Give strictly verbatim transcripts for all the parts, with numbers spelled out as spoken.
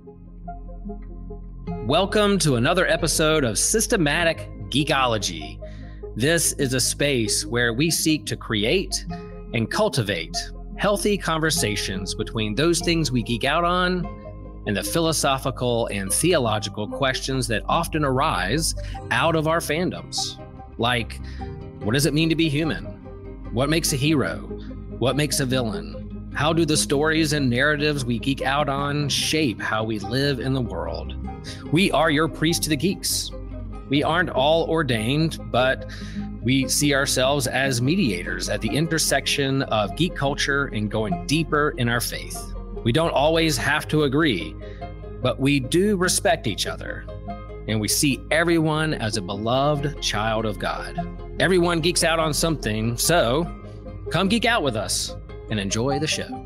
Welcome to another episode of Systematic Geekology. This is a space where we seek to create and cultivate healthy conversations between those things we geek out on and the philosophical and theological questions that often arise out of our fandoms. Like, what does it mean to be human? What makes a hero? What makes a villain? How do the stories and narratives we geek out on shape how we live in the world? We are your priest to the geeks. We aren't all ordained, but we see ourselves as mediators at the intersection of geek culture and going deeper in our faith. We don't always have to agree, but we do respect each other, and we see everyone as a beloved child of God. Everyone geeks out on something, so come geek out with us and enjoy the show.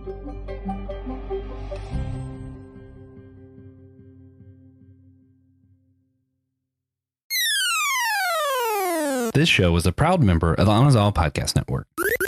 This show is a proud member of the Anazal Podcast Network.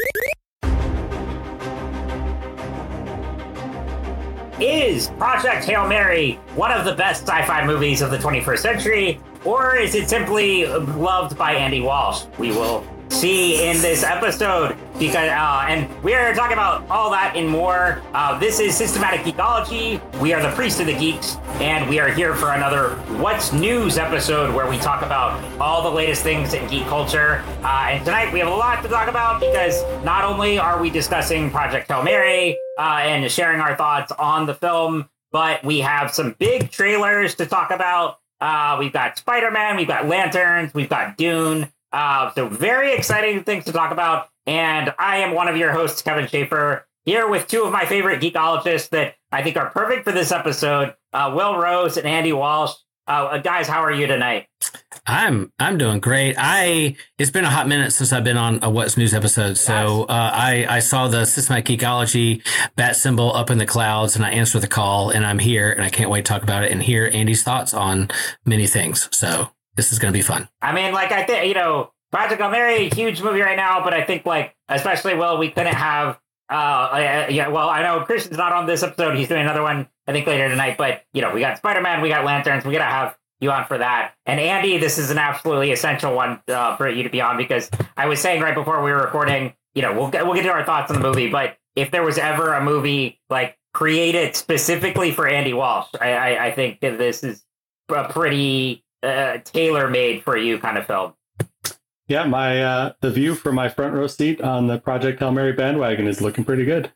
Is Project Hail Mary one of the best sci-fi movies of the twenty-first century, or is it simply loved by Andy Walsh? We will see in this episode, because uh, and we are talking about all that and more. Uh, this is Systematic Geekology. We are the priest of the geeks, and we are here for another What's News episode where we talk about all the latest things in geek culture. Uh, and tonight we have a lot to talk about because not only are we discussing Project Hail Mary uh, and sharing our thoughts on the film, but we have some big trailers to talk about. Uh, we've got Spider-Man, we've got Lanterns, we've got Dune. Uh, so very exciting things to talk about. And I am one of your hosts, Kevin Schaefer, here with two of my favorite geekologists that I think are perfect for this episode, uh, Will Rose and Andy Walsh. Uh, guys, how are you tonight? I'm I'm doing great. I it's been a hot minute since I've been on a What's News episode, so uh, I I saw the Systematic Geekology bat symbol up in the clouds, and I answered the call, and I'm here, and I can't wait to talk about it and hear Andy's thoughts on many things. So this is going to be fun. I mean, like I think you know, Project Hail Mary, huge movie right now, but I think like especially well, we couldn't have. Uh, uh, yeah, well, I know Christian's not on this episode. He's doing another one, I think, later tonight. But, you know, we got Spider-Man, we got Lanterns. We got to have you on for that. And Andy, this is an absolutely essential one uh, for you to be on because I was saying right before we were recording, you know, we'll get, we'll get to our thoughts on the movie. But if there was ever a movie like created specifically for Andy Walsh, I, I, I think that this is a pretty uh, tailor-made for you kind of film. Yeah, my uh, the view from my front row seat on the Project Hail Mary bandwagon is looking pretty good.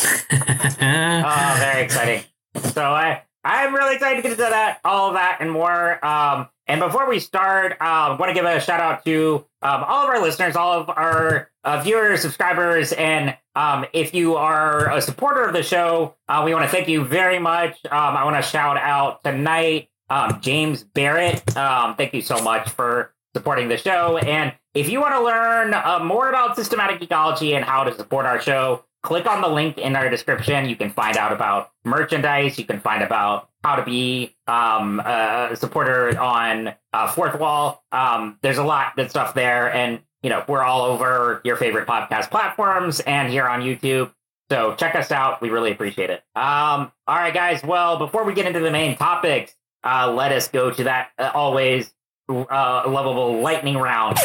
Oh, very exciting. So I, I'm really excited to get into that, all of that and more. Um, and before we start, I um, want to give a shout out to um, all of our listeners, all of our uh, viewers, subscribers. And um, if you are a supporter of the show, uh, we want to thank you very much. Um, I want to shout out tonight, um, James Barrett. Um, thank you so much for supporting the show. And if you want to learn uh, more about Systematic Geekology and how to support our show, click on the link in our description. You can find out about merchandise. You can find about how to be um, a supporter on uh, Fourth Wall. Um, there's a lot of good stuff there. And, you know, we're all over your favorite podcast platforms and here on YouTube. So check us out. We really appreciate it. Um, all right, guys. Well, before we get into the main topics, uh, let us go to that uh, always uh, lovable lightning round.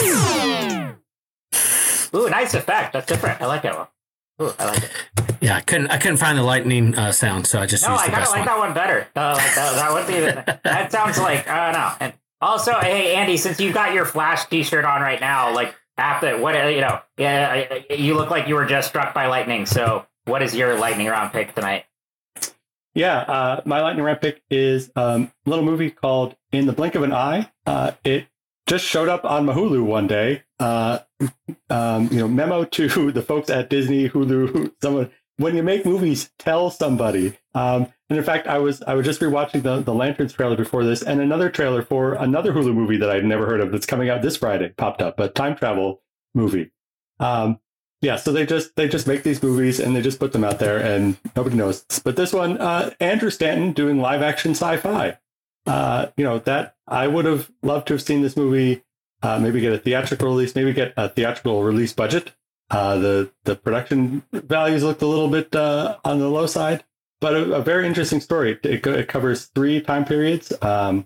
Ooh, nice effect. That's different. I like it. Ooh, I like it. Yeah, I couldn't I couldn't find the lightning uh, sound, so I just no, used I the kind of best like one. that one better. Uh, like that, that would be the, that sounds like I don't know. And also, hey Andy, since you've got your Flash T-shirt on right now, like after what you know, yeah, you look like you were just struck by lightning. So, what is your lightning round pick tonight? Yeah, uh, my lightning round pick is um, a little movie called In the Blink of an Eye. Uh, it just showed up on my Hulu one day. Uh, um, you know, memo to the folks at Disney, Hulu, someone, when you make movies, tell somebody. Um, and in fact, I was I was just rewatching the, the Lanterns trailer before this, and another trailer for another Hulu movie that I'd never heard of that's coming out this Friday popped up, a time travel movie. Um, yeah, so they just they just make these movies and they just put them out there and nobody knows. But this one, uh, Andrew Stanton doing live action sci-fi. Uh, you know, that I would have loved to have seen this movie, uh, maybe get a theatrical release, maybe get a theatrical release budget. Uh, the the production values looked a little bit uh, on the low side. but a, a very interesting story. It, it covers three time periods. Um,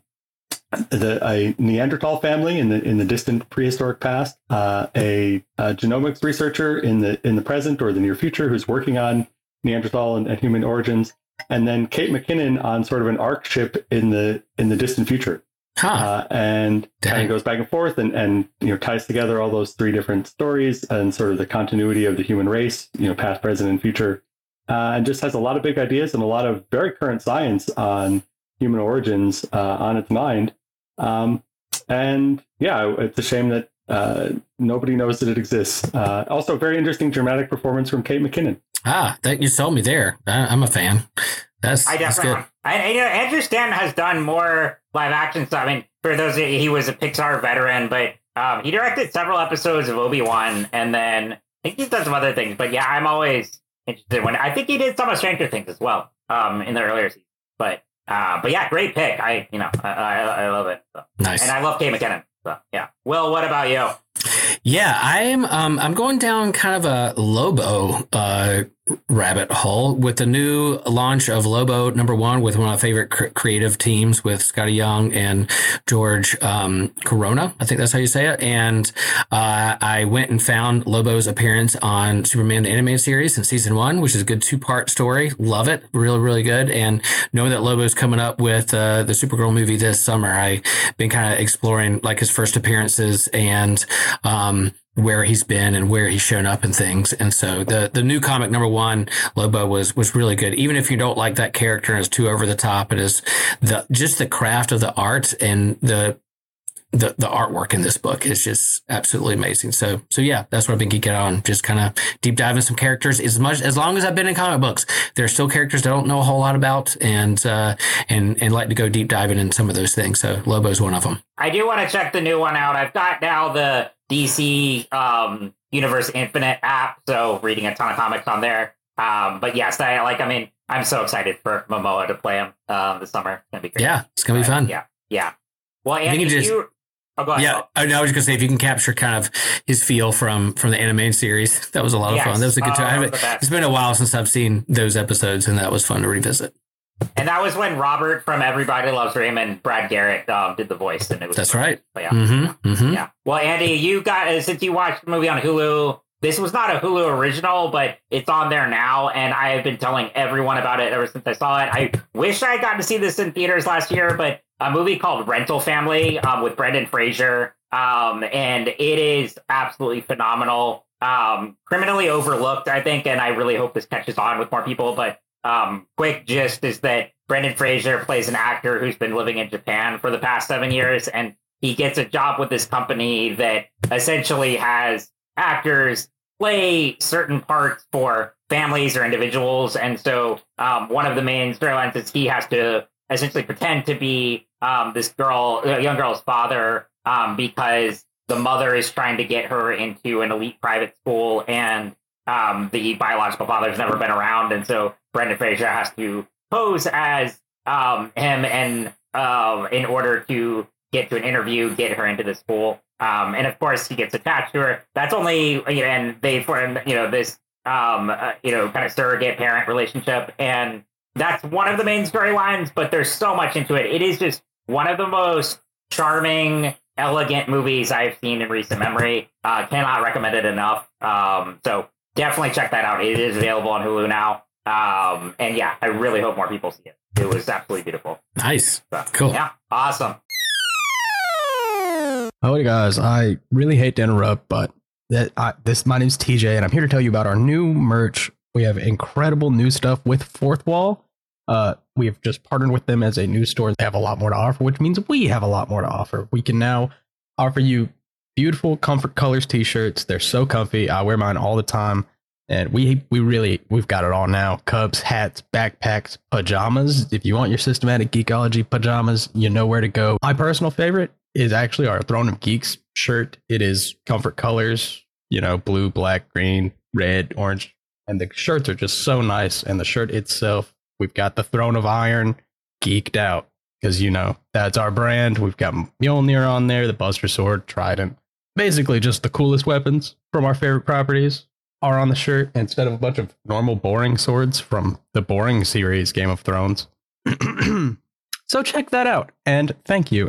the a Neanderthal family in the in the distant prehistoric past, uh, a, a genomics researcher in the in the present or the near future who's working on Neanderthal and, and human origins, and then Kate McKinnon on sort of an ARC ship in the in the distant future. Huh. Uh, and kind of goes back and forth and, and, you know, ties together all those three different stories and sort of the continuity of the human race, you know, past, present, and future. Uh, and just has a lot of big ideas and a lot of very current science on human origins uh, on its mind. Um, and yeah, it's a shame that uh, nobody knows that it exists. Uh, also, very interesting dramatic performance from Kate McKinnon. Ah, that you sold me there. I, I'm a fan. That's, I that's definitely. good. I, you know, Andrew Stanton has done more live action stuff. I mean, for those, he was a Pixar veteran, but um, he directed several episodes of Obi-Wan, and then I think he's done some other things. But yeah, I'm always interested when I think he did some of Stranger Things as well um, in the earlier seasons. But uh, but yeah, great pick. I you know I I, I love it. So. Nice, and I love Kate McKinnon. So yeah. Will, what about you? Yeah, I'm um, I'm going down kind of a Lobo uh, rabbit hole with the new launch of Lobo number one with one of my favorite cr- creative teams with Scotty Young and George um, Corona. I think that's how you say it. And uh, I went and found Lobo's appearance on Superman the Animated Series in season one, which is a good two part story. Love it. Really, really good. And knowing that Lobo's coming up with uh, the Supergirl movie this summer, I've been kind of exploring like his first appearances and um, where he's been and where he's shown up and things. And so the, the new comic number one, Lobo, was was really good. Even if you don't like that character and it's too over the top, it is the just the craft of the art and the the the artwork in this book is just absolutely amazing. So so yeah, that's what I've been geeking on. Just kind of deep diving some characters. As much as long as I've been in comic books, there are still characters I don't know a whole lot about, and uh, and and like to go deep diving in some of those things. So Lobo's one of them. I do want to check the new one out. I've got now the D C um, Universe Infinite app, so reading a ton of comics on there. Um, but yes, I like. I mean, I'm so excited for Momoa to play him um, this summer. It's gonna be great. Yeah, it's gonna be fun. Yeah, yeah. Well, Andy, you. Just, you oh, go ahead. Yeah, I, I was just gonna say if you can capture kind of his feel from from the animated series, that was a lot of yes. fun. That was a good oh, time. It's been a while since I've seen those episodes, and that was fun to revisit. And that was when Robert from Everybody Loves Raymond, Brad Garrett, um, did the voice. And it was That's fun. right. But yeah. Mm-hmm, yeah. Mm-hmm. yeah. Well, Andy, you got, uh, since you watched the movie on Hulu, this was not a Hulu original, but it's on there now. And I have been telling everyone about it ever since I saw it. I wish I had gotten to see this in theaters last year, but a movie called Rental Family um, with Brendan Fraser. Um, and it is absolutely phenomenal. Um, criminally overlooked, I think. And I really hope this catches on with more people. But um, quick gist is that Brendan Fraser plays an actor who's been living in Japan for the past seven years, and he gets a job with this company that essentially has actors play certain parts for families or individuals. And so um, one of the main storylines is he has to essentially pretend to be um, this girl, a young girl's father, um, because the mother is trying to get her into an elite private school, and um, the biological father's never been around. And so Brendan Fraser has to pose as um, him and uh, in order to get to an interview, get her into the school. Um, and of course, he gets attached to her. That's only, you know, and they form, you know, this, um, uh, you know, kind of surrogate parent relationship. And that's one of the main storylines, but there's so much into it. It is just one of the most charming, elegant movies I've seen in recent memory. Uh, cannot recommend it enough. Um, so definitely check that out. It is available on Hulu now. Um, and yeah, I really hope more people see it. It was absolutely beautiful. Nice. So, cool. Yeah. Awesome. Howdy guys, I really hate to interrupt, but that I, this my name's T J, and I'm here to tell you about our new merch. We have incredible new stuff with Fourth Wall. Uh, we have just partnered with them as a new store. They have a lot more to offer, which means we have a lot more to offer. We can now offer you beautiful Comfort Colors t-shirts. They're so comfy. I wear mine all the time. And we we really, we've got it all now. Cups, hats, backpacks, pajamas. If you want your Systematic Geekology pajamas, you know where to go. My personal favorite is actually our Throne of Geeks shirt. It is Comfort Colors, you know, blue, black, green, red, orange. And the shirts are just so nice. And the shirt itself, we've got the Throne of Iron geeked out. Because, you know, that's our brand. We've got Mjolnir on there, the Buster Sword, Trident. Basically just the coolest weapons from our favorite properties. are on the shirt instead of a bunch of normal boring swords from the boring series Game of Thrones. So check that out, and thank you.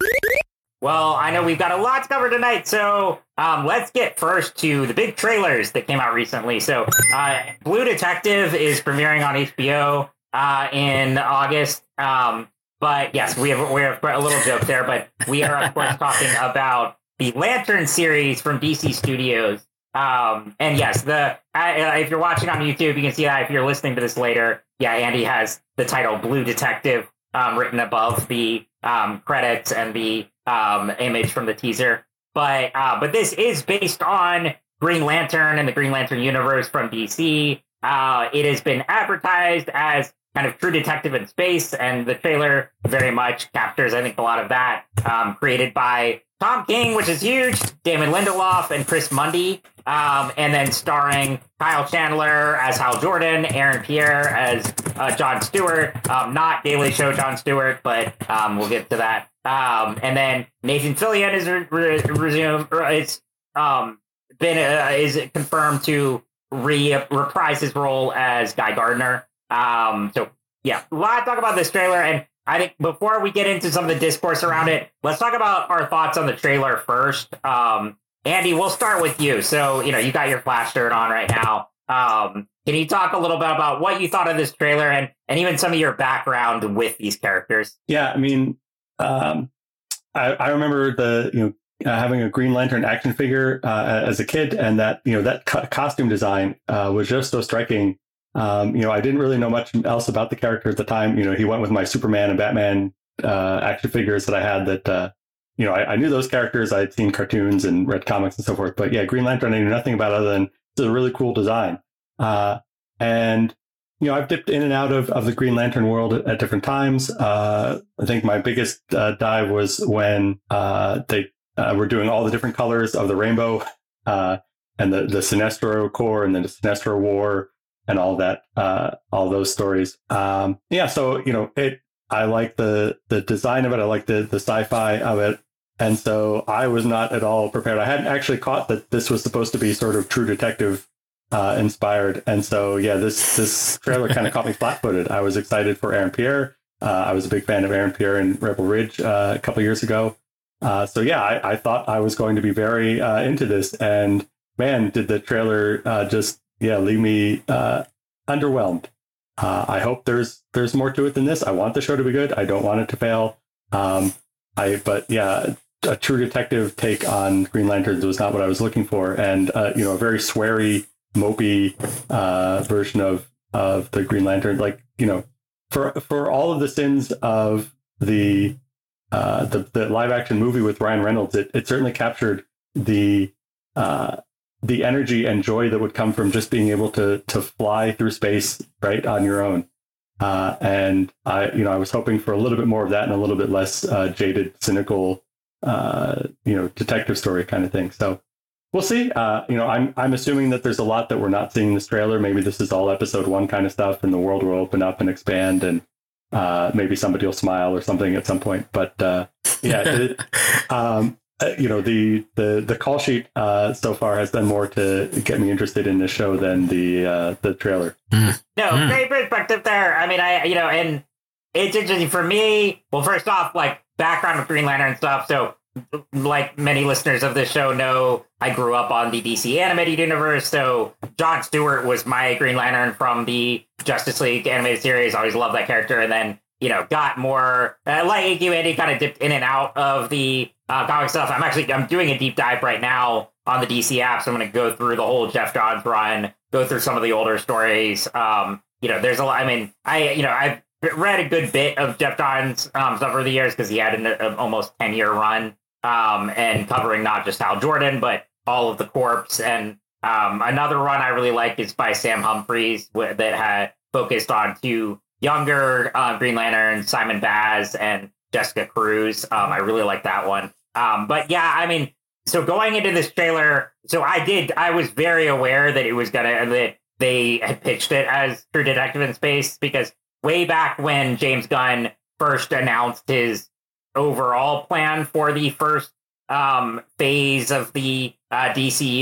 Well, I know we've got a lot to cover tonight, so um, let's get first to the big trailers that came out recently. So uh, Blue Detective is premiering on H B O uh, in August. Um, but yes, we have, we have a little joke there, but we are, of course, talking about the Lantern series from D C Studios. Um, and yes, the uh, if you're watching on YouTube, you can see that. If you're listening to this later, yeah, Andy has the title Blue Detective um, written above the um, credits and the um, image from the teaser. But uh, but this is based on Green Lantern and the Green Lantern universe from D C. Uh, it has been advertised as kind of True Detective in space, and the trailer very much captures, I think, a lot of that. Um, created by Tom King, which is huge, Damon Lindelof, and Chris Mundy, um, and then starring Kyle Chandler as Hal Jordan, Aaron Pierre as uh, Jon Stewart, um, not Daily Show Jon Stewart, but um, we'll get to that. Um, and then Nathan Fillion is re- re- resumed, or it's um, been uh, is confirmed to re- reprise his role as Guy Gardner. Um, so yeah, a lot to talk about this trailer, and I think before we get into some of the discourse around it, let's talk about our thoughts on the trailer first. Um, Andy, we'll start with you. So, you know, you got your Flash shirt on right now. Um, can you talk a little bit about what you thought of this trailer and, and even some of your background with these characters? Yeah, I mean, um, I, I remember the, you know, uh, having a Green Lantern action figure uh, as a kid, and that, you know, that co- costume design uh, was just so striking. Um, you know, I didn't really know much else about the character at the time. You know, he went with my Superman and Batman uh, action figures that I had that, uh, you know, I, I knew those characters. I had seen cartoons and read comics and so forth. But yeah, Green Lantern, I knew nothing about other than it's a really cool design. Uh, and, you know, I've dipped in and out of, of the Green Lantern world at, at different times. Uh, I think my biggest uh, dive was when uh, they uh, were doing all the different colors of the rainbow uh, and the, the Sinestro Corps and then the Sinestro War. And all that, uh, all those stories. Um, yeah, so you know, it. I like the the design of it. I like the the sci-fi of it, and so I was not at all prepared. I hadn't actually caught that this was supposed to be sort of True Detective uh, inspired, and so yeah, this this trailer kind of caught me flat-footed. I was excited for Aaron Pierre. Uh, I was a big fan of Aaron Pierre in Rebel Ridge uh, a couple years ago. Uh, so yeah, I, I thought I was going to be very uh, into this, and man, did the trailer uh, just yeah, leave me uh, underwhelmed. Uh, I hope there's there's more to it than this. I want the show to be good. I don't want it to fail. Um, I but yeah, a True Detective take on Green Lanterns was not what I was looking for, and uh, you know, a very sweary, mopey uh, version of of the Green Lantern. Like you know, for for all of the sins of the uh, the the live action movie with Ryan Reynolds, it it certainly captured the. Uh, the energy and joy that would come from just being able to to fly through space right on your own. Uh, and I, you know, I was hoping for a little bit more of that and a little bit less uh, jaded, cynical, uh, you know, detective story kind of thing. So we'll see. Uh, you know, I'm I'm assuming that there's a lot that we're not seeing in this trailer. Maybe this is all episode one kind of stuff, and the world will open up and expand, and uh, maybe somebody will smile or something at some point. But uh, yeah. it, um, Uh, you know, the, the, the call sheet uh, so far has done more to get me interested in the show than the uh, the trailer. No, great perspective there. I mean, I you know, and it's interesting for me. Well, first off, like background with Green Lantern stuff. So, like many listeners of this show know, I grew up on the D C animated universe. So, Jon Stewart was my Green Lantern from the Justice League animated series. I always loved that character, and then you know, got more uh, like you, Andy, kind of dipped in and out of the uh, comic stuff. I'm actually I'm doing a deep dive right now on the D C app, so I'm going to go through the whole Jeff Johns run, go through some of the older stories. Um, you know, there's a lot. I mean, I you know I've read a good bit of Jeff Johns um, stuff over the years because he had an, an almost ten year run um, and covering not just Hal Jordan but all of the Corps. And um, another run I really like is by Sam Humphries that had focused on two younger uh, Green Lantern, Simon Baz and Jessica Cruz. Um, I really like that one. Um, but yeah, I mean, so going into this trailer, so I did, I was very aware that it was going to, that they had pitched it as True Detective in Space, because way back when James Gunn first announced his overall plan for the first um, phase of the uh, D C U,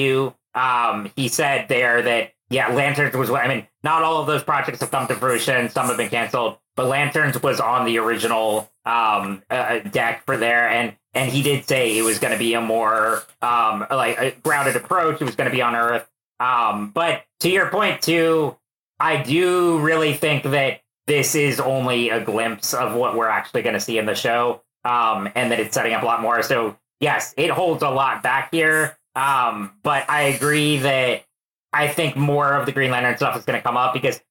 um, he said there that, yeah, Lanterns was, I mean, not all of those projects have come to fruition. Some have been canceled, but Lanterns was on the original um, uh, deck for there. And, and he did say it was going to be a more um, like a grounded approach. It was going to be on Earth. Um, but to your point, too, I do really think that this is only a glimpse of what we're actually going to see in the show, um, and that it's setting up a lot more. So, yes, it holds a lot back here. Um, but I agree that I think more of the Green Lantern stuff is going to come up because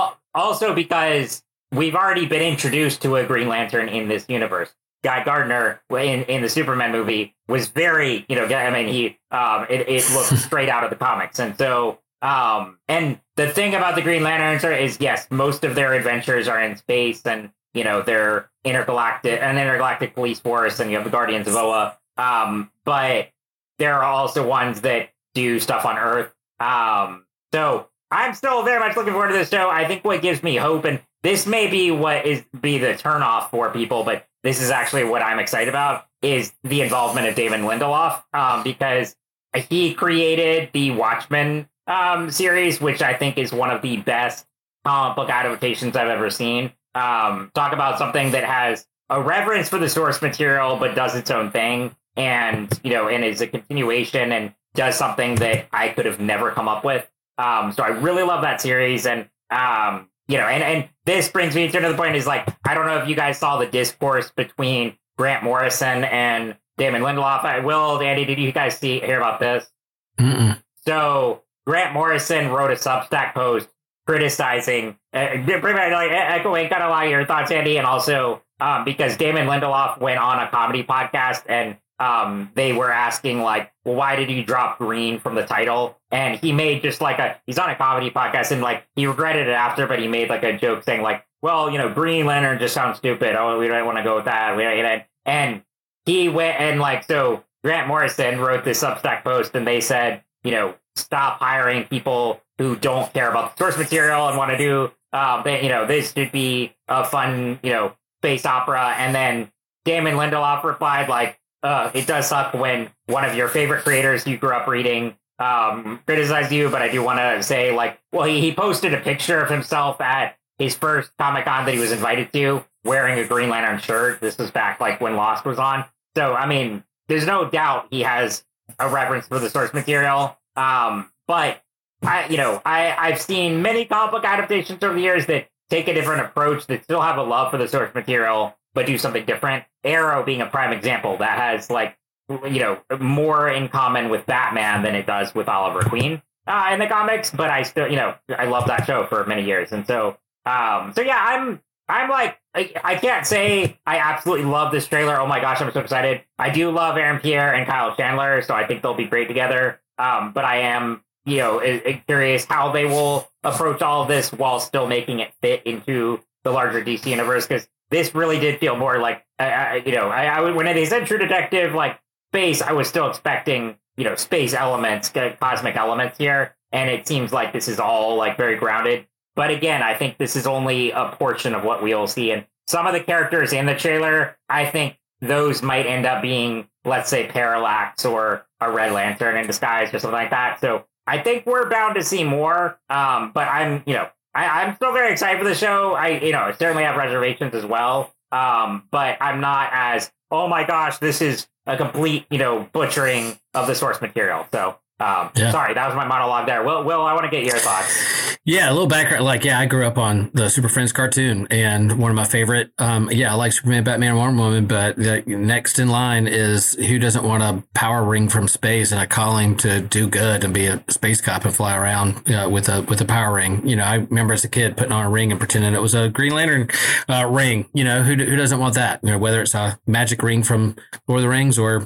also because we've already been introduced to a Green Lantern in this universe. Guy Gardner in, in the Superman movie was very, you know, I mean, he, um, it, it looked straight out of the comics. And so, um, and the thing about the Green Lanterns are, is, yes, most of their adventures are in space and, you know, they're intergalactic, an intergalactic police force, and you have the Guardians of Oa. Um, but there are also ones that do stuff on Earth. Um, so I'm still very much looking forward to this show. I think what gives me hope, and this may be what is be the turnoff for people, but this is actually what I'm excited about, is the involvement of Damon Lindelof, um, because he created the Watchmen um, series, which I think is one of the best comic book adaptations I've ever seen. Um, talk about something that has a reverence for the source material, but does its own thing, and, you know, and is a continuation and does something that I could have never come up with. Um, so I really love that series. And, um, you know, and, and this brings me to another point is, like, I don't know if you guys saw the discourse between Grant Morrison and Damon Lindelof. I will, Andy, did you guys see, hear about this? Mm-mm. So Grant Morrison wrote a Substack post criticizing, uh, pretty much like echoing kind of like your thoughts, Andy, and also um, because Damon Lindelof went on a comedy podcast and um, they were asking, like, well, why did you drop green from the title? And he made just like a, he's on a comedy podcast and, like, he regretted it after, but he made like a joke saying, like, well, you know, Green Lantern just sounds stupid. Oh, we don't want to go with that. We don't, and he went and, like, so Grant Morrison wrote this Substack post and they said, you know, stop hiring people who don't care about the source material and want to do, um, they, you know, this should be a fun, you know, space opera. And then Damon Lindelof replied, like, uh, it does suck when one of your favorite creators you grew up reading um, criticized you, but I do want to say, like, well, he, he posted a picture of himself at his first Comic-Con that he was invited to wearing a Green Lantern shirt. This was back, like, when Lost was on. So, I mean, there's no doubt he has a reverence for the source material. Um, but, I, you know, I, I've seen many comic book adaptations over the years that take a different approach, that still have a love for the source material, but do something different. Arrow being a prime example that has, like, you know, more in common with Batman than it does with Oliver Queen uh, in the comics. But I still, you know, I love that show for many years. And so, um, so yeah, I'm, I'm like, I, I can't say I absolutely love this trailer. Oh my gosh, I'm so excited. I do love Aaron Pierre and Kyle Chandler, so I think they'll be great together. Um, but I am, you know, curious how they will approach all of this while still making it fit into the larger D C universe, because this really did feel more like, uh, you know, I, I when they said True Detective, like, space, I was still expecting, you know, space elements, cosmic elements here, and it seems like this is all, like, very grounded. But again, I think this is only a portion of what we'll see, and some of the characters in the trailer, I think those might end up being, let's say, Parallax or a Red Lantern in disguise or something like that. So I think we're bound to see more. Um, but I'm, you know, I, I'm still very excited for the show. I, you know, certainly have reservations as well. Um, but I'm not as, oh my gosh, this is a complete, you know, butchering of the source material. So, um, yeah. Sorry, that was my monologue there. Will, Will, I want to get your thoughts. Yeah, a little background. Like, yeah, I grew up on the Super Friends cartoon, and one of my favorite, um, yeah, I like Superman, Batman, Wonder Woman, but the next in line is who doesn't want a power ring from space and a calling to do good and be a space cop and fly around you know, with a with a power ring. You know, I remember as a kid putting on a ring and pretending it was a Green Lantern uh, ring. You know, who who doesn't want that? You know, whether it's a magic ring from Lord of the Rings or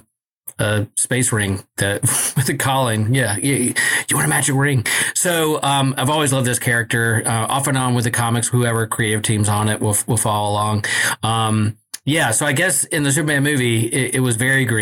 a space ring that with a calling. Yeah. You, you want a magic ring. So, um, I've always loved this character, uh, off and on with the comics, whoever creative teams on it will, will follow along. Um, yeah. So I guess in the Superman movie, it, it was very green.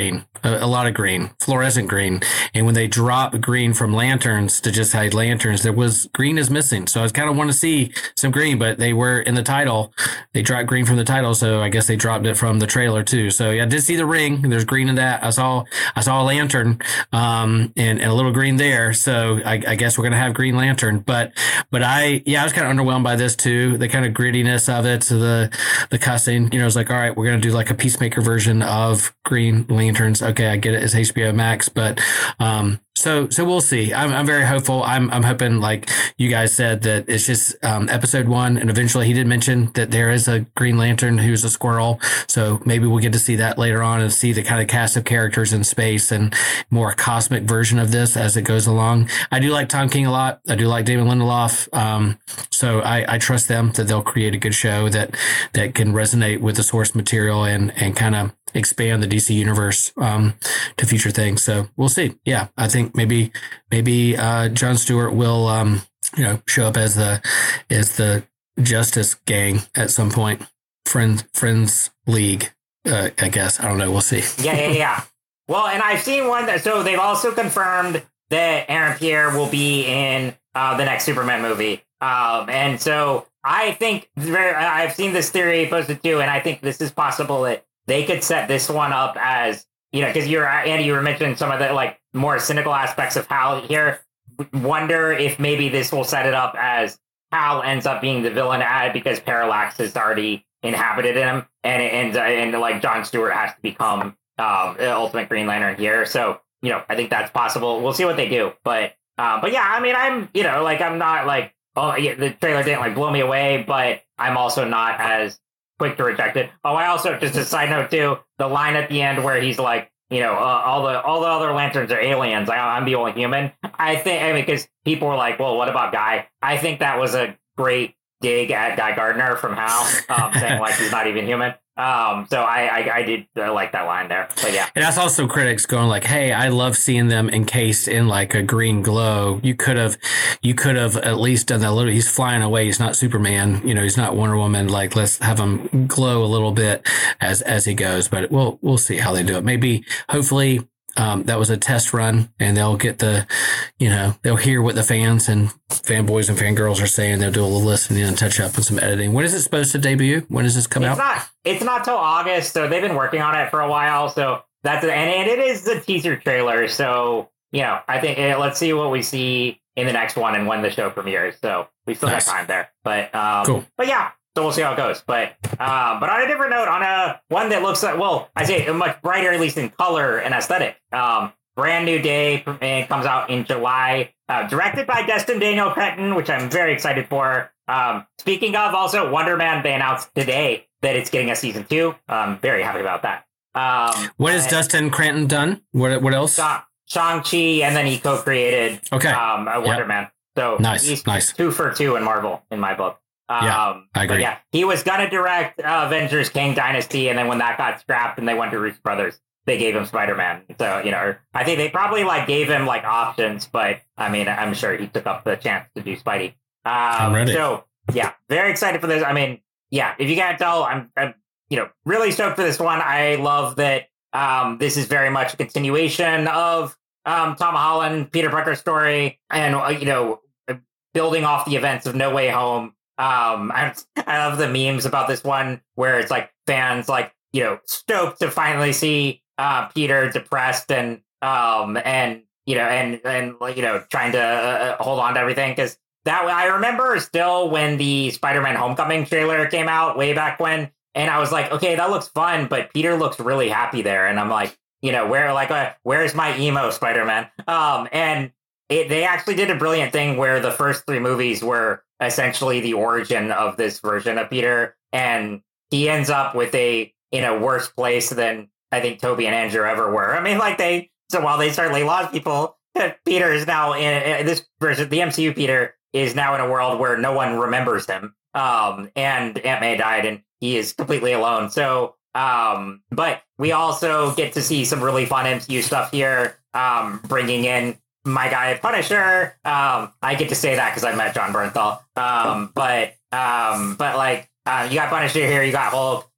a, a lot of green, fluorescent green. And when they drop green from lanterns to just hide lanterns, there was green is missing. So I kind of want to see some green, but they were in the title. They dropped green from the title, so I guess they dropped it from the trailer too. So yeah, I did see the ring. There's green in that. I saw I saw a lantern um, and, and a little green there. So I, I guess we're gonna have Green Lantern. But but I yeah, I was kind of underwhelmed by this too. The kind of grittiness of it, so the the cussing. You know, it's like, all right, we're gonna do like a Peacemaker version of Green Lanterns. Okay, I get it. It's H B O Max, but um, so so we'll see. I'm I'm very hopeful. I'm I'm hoping, like you guys said, that it's just um, episode one, and eventually he did mention that there is a Green Lantern who's a squirrel. So maybe we'll get to see that later on and see the kind of cast of characters in space and more cosmic version of this as it goes along. I do like Tom King a lot. I do like Damon Lindelof. Um, so I, I trust them that they'll create a good show that that can resonate with the source material and and kind of expand the D C universe um, to future things. So we'll see. Yeah, I think maybe maybe uh, Jon Stewart will um, you know show up as the as the Justice Gang at some point. Friends Friends League, uh, I guess. I don't know. We'll see. Yeah, yeah, yeah. Well, and I've seen one that so they've also confirmed that Aaron Pierre will be in uh, the next Superman movie, um, and so I think I've seen this theory posted too, and I think this is possible that they could set this one up as, you know, because you're, Andy, you were mentioning some of the like more cynical aspects of Hal here. Wonder if maybe this will set it up as Hal ends up being the villain ad because Parallax has already inhabited him, and and and like Jon Stewart has to become um, Ultimate Green Lantern here. So you know, I think that's possible. We'll see what they do, but uh, but yeah, I mean, I'm you know like I'm not like oh yeah, the trailer didn't like blow me away, but I'm also not as quick to reject it. Oh, I also, just a side note too, the line at the end where he's like, you know, uh, all the all the other lanterns are aliens. I, I'm the only human. I think, I mean, because people were like, well, what about Guy? I think that was a great dig at Guy Gardner from Hal, um, saying like he's not even human. Um, so I, I, I did uh, like that line there, but yeah. And I saw some critics going like, "Hey, I love seeing them encased in like a green glow. You could have, you could have at least done that a little. He's flying away. He's not Superman. You know, he's not Wonder Woman. Like, let's have him glow a little bit as as he goes. But we'll we'll see how they do it. Maybe, hopefully." Um, that was a test run, and they'll get the, you know, they'll hear what the fans and fanboys and fangirls are saying. They'll do a little listening and touch up and some editing. When is it supposed to debut? When does this come it's out? Not, it's not till August, so they've been working on it for a while. So that's and, and it is the teaser trailer. So you know, I think uh, let's see what we see in the next one and when the show premieres. So we still nice. have time there, but um, cool. But yeah. So we'll see how it goes. But uh, but on a different note, on a one that looks like, well, I say much brighter, at least in color and aesthetic. Um, Brand New Day and comes out in July. Uh, directed by Destin Daniel Cretton, which I'm very excited for. Um, speaking of, also, Wonder Man, they announced today that it's getting a season two. I'm very happy about that. Um, what has Destin Cretton done? What what else? Shang-Chi, and then he co-created okay. um, Wonder yep. Man. So nice, he's nice. two for two in Marvel, in my book. Um, yeah, I agree. Yeah, he was gonna direct uh, Avengers: Kang Dynasty, and then when that got scrapped and they went to Russo Brothers, they gave him Spider-Man. So you know, I think they probably like gave him like options, but I mean, I'm sure he took up the chance to do Spidey. Um, I'm ready. So yeah, very excited for this. I mean, yeah, if you can't tell, I'm, I'm you know really stoked for this one. I love that um, this is very much a continuation of um, Tom Holland, Peter Parker's story, and uh, you know, building off the events of No Way Home. Um, I, I love the memes about this one where it's like fans like, you know, stoked to finally see uh, Peter depressed and, um, and, you know, and, and, you know, trying to uh, hold on to everything. Cause that I remember still when the Spider-Man Homecoming trailer came out way back when, and I was like, okay, that looks fun, but Peter looks really happy there. And I'm like, you know, where, like, uh, where's my emo Spider-Man? Um, and it, they actually did a brilliant thing where the first three movies were essentially the origin of this version of Peter, and he ends up with a in a worse place than I think Toby and Andrew ever were. I mean, like they so while they certainly lost people, Peter is now in, in this version. The M C U Peter is now in a world where no one remembers him, um, and Aunt May died, and he is completely alone. So, um, but we also get to see some really fun M C U stuff here, um, bringing in my guy Punisher. Um, I get to say that because I met John Bernthal. Um, but um, but like uh, you got Punisher here, you got Hulk,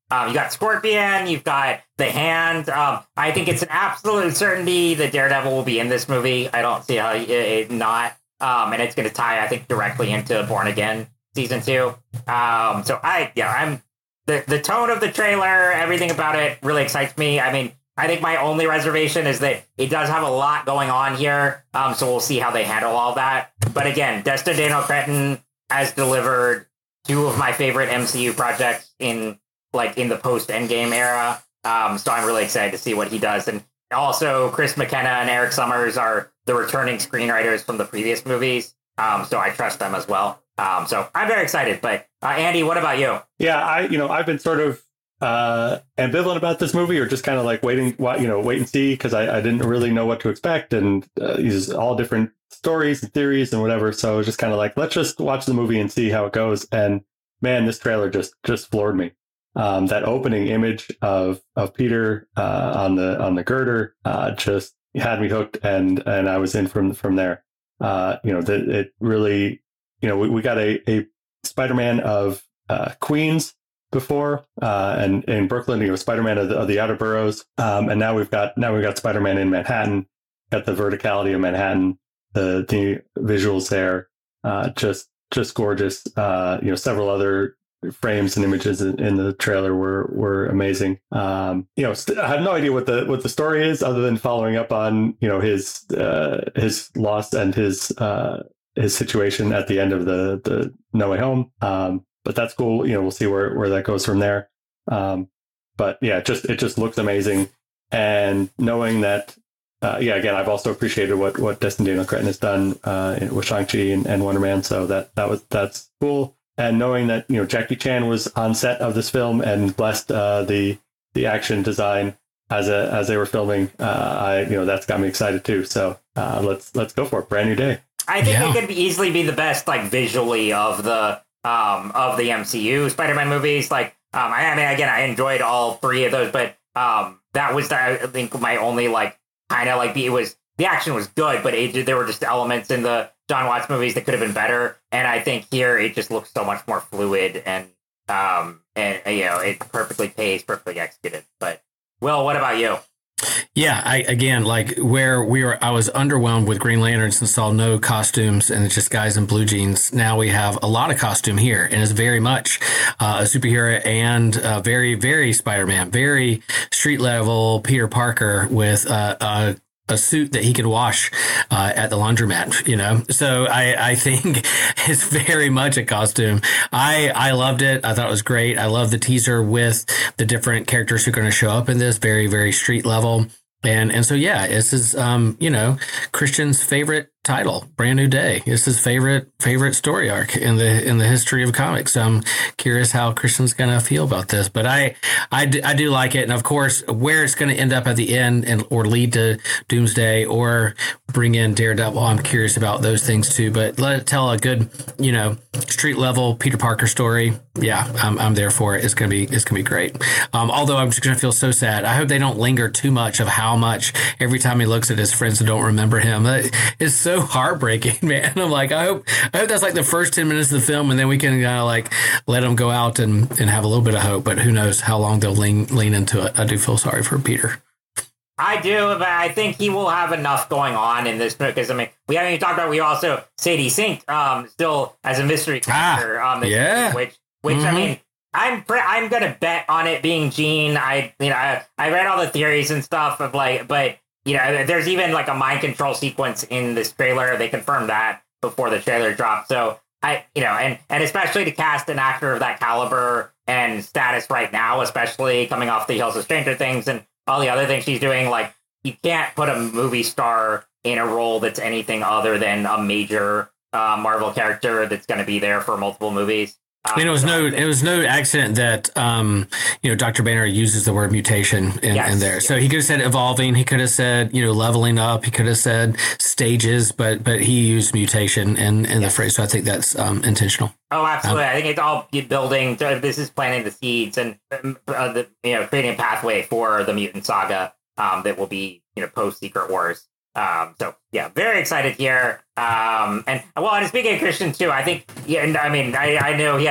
Um, you got Scorpion, you've got the Hand. Um, I think it's an absolute certainty that Daredevil will be in this movie. I don't see how it, it not. Um, and it's going to tie, I think, directly into Born Again season two. Um, so I, yeah, I'm the the tone of the trailer, everything about it really excites me. I mean, I think my only reservation is that it does have a lot going on here. Um, so we'll see how they handle all that. But again, Destin Daniel Cretton has delivered two of my favorite M C U projects in like in the post Endgame era. Um, so I'm really excited to see what he does. And also, Chris McKenna and Eric Summers are the returning screenwriters from the previous movies. Um, so I trust them as well. Um, so I'm very excited. But uh, Andy, what about you? Yeah, I you know I've been sort of uh, ambivalent about this movie, or just kind of like waiting, you know, wait and see, because I, I didn't really know what to expect, and uh, these all different stories and theories and whatever. So I was just kind of like, let's just watch the movie and see how it goes. And man, this trailer just just floored me. Um, that opening image of of Peter uh, on the on the girder uh, just had me hooked, and and I was in from from there. Uh, you know, that it really, you know, we, we got a, a Spider-Man of uh, Queens before, uh, and in Brooklyn, you know, Spider-Man of the, of the outer boroughs, um, and now we've got now we've got Spider-Man in Manhattan. Got the verticality of Manhattan, the the visuals there, uh, just just gorgeous. Uh, you know, several other frames and images in, in the trailer were were amazing. Um, you know, st- I have no idea what the what the story is, other than following up on you know his uh, his loss and his uh, his situation at the end of the the No Way Home. Um, but that's cool. You know, we'll see where where that goes from there. Um, but yeah, it just it just looks amazing, and knowing that. Uh, yeah, again, I've also appreciated what what Destin Daniel Cretton has done uh, with Shang-Chi and, and Wonder Man, so that that was that's cool. And knowing that you know Jackie Chan was on set of this film and blessed uh, the the action design as a as they were filming, uh, I you know that's got me excited too. So uh, let's let's go for it. Brand new day. I think Yeah. it could be easily be the best, like visually, of the um of the M C U Spider-Man movies. Like, um, I, I mean, again, I enjoyed all three of those, but um, that was I think my only like kind of like the, it was the action was good, but it, there were just elements in the John Watts movies that could have been better. And I think here it just looks so much more fluid and um and you know it perfectly paced, perfectly executed. But Will, what about you? Yeah, I again like where we were. I was underwhelmed with Green Lanterns and saw no costumes and it's just guys in blue jeans. Now we have a lot of costume here, and it's very much uh, a superhero and uh, very, very Spider-Man, very street level Peter Parker with uh, a a suit that he could wash uh, at the laundromat, you know? So I, I think it's very much a costume. I, I loved it. I thought it was great. I love the teaser with the different characters who are going to show up in this very, very street level. And, and so, yeah, this is, um, you know, Christian's favorite title, Brand New Day. It's his favorite, favorite story arc in the, in the history of comics. So I'm curious how Christian's going to feel about this, but I, I do, I do like it. And of course, where it's going to end up at the end and, or lead to Doomsday or bring in Daredevil, I'm curious about those things too, but let it tell a good, you know, street level Peter Parker story. Yeah, I'm, I'm there for it. It's going to be, it's going to be great. Um, although I'm just going to feel so sad. I hope they don't linger too much of how much every time he looks at his friends that don't remember him. That is so heartbreaking, man. I'm like, I hope, I hope that's like the first ten minutes of the film, and then we can kind of like let him go out and, and have a little bit of hope. But who knows how long they'll lean lean into it. I do feel sorry for Peter. I do, but I think he will have enough going on in this because I mean we haven't even talked about we also Sadie Sink um still as a mystery character Ah, um this yeah. movie, which which Mhm. I mean I'm pre- I'm gonna bet on it being Jean. I you know I, I read all the theories and stuff of like, but you know there's even like a mind control sequence in this trailer. They confirmed that before the trailer dropped. So I you know and and especially to cast an actor of that caliber and status right now, especially coming off the heels of Stranger Things and all the other things she's doing, like you can't put a movie star in a role that's anything other than a major uh, Marvel character that's going to be there for multiple movies. Um, I mean, it was so no, I think- it was no accident that um, you know Doctor Banner uses the word mutation in, Yes, in there. So yes. he could have said evolving. He could have said you know leveling up. He could have said stages, but but he used mutation in in the Yes. phrase. So I think that's um, intentional. Oh, absolutely. I think it's all building. This is planting the seeds and um, uh, the, you know creating a pathway for the mutant saga um, that will be you know post Secret Wars. Um, so yeah, very excited here. Um, and well, and speaking of Christian too, I think yeah, and I mean, I, I know he has his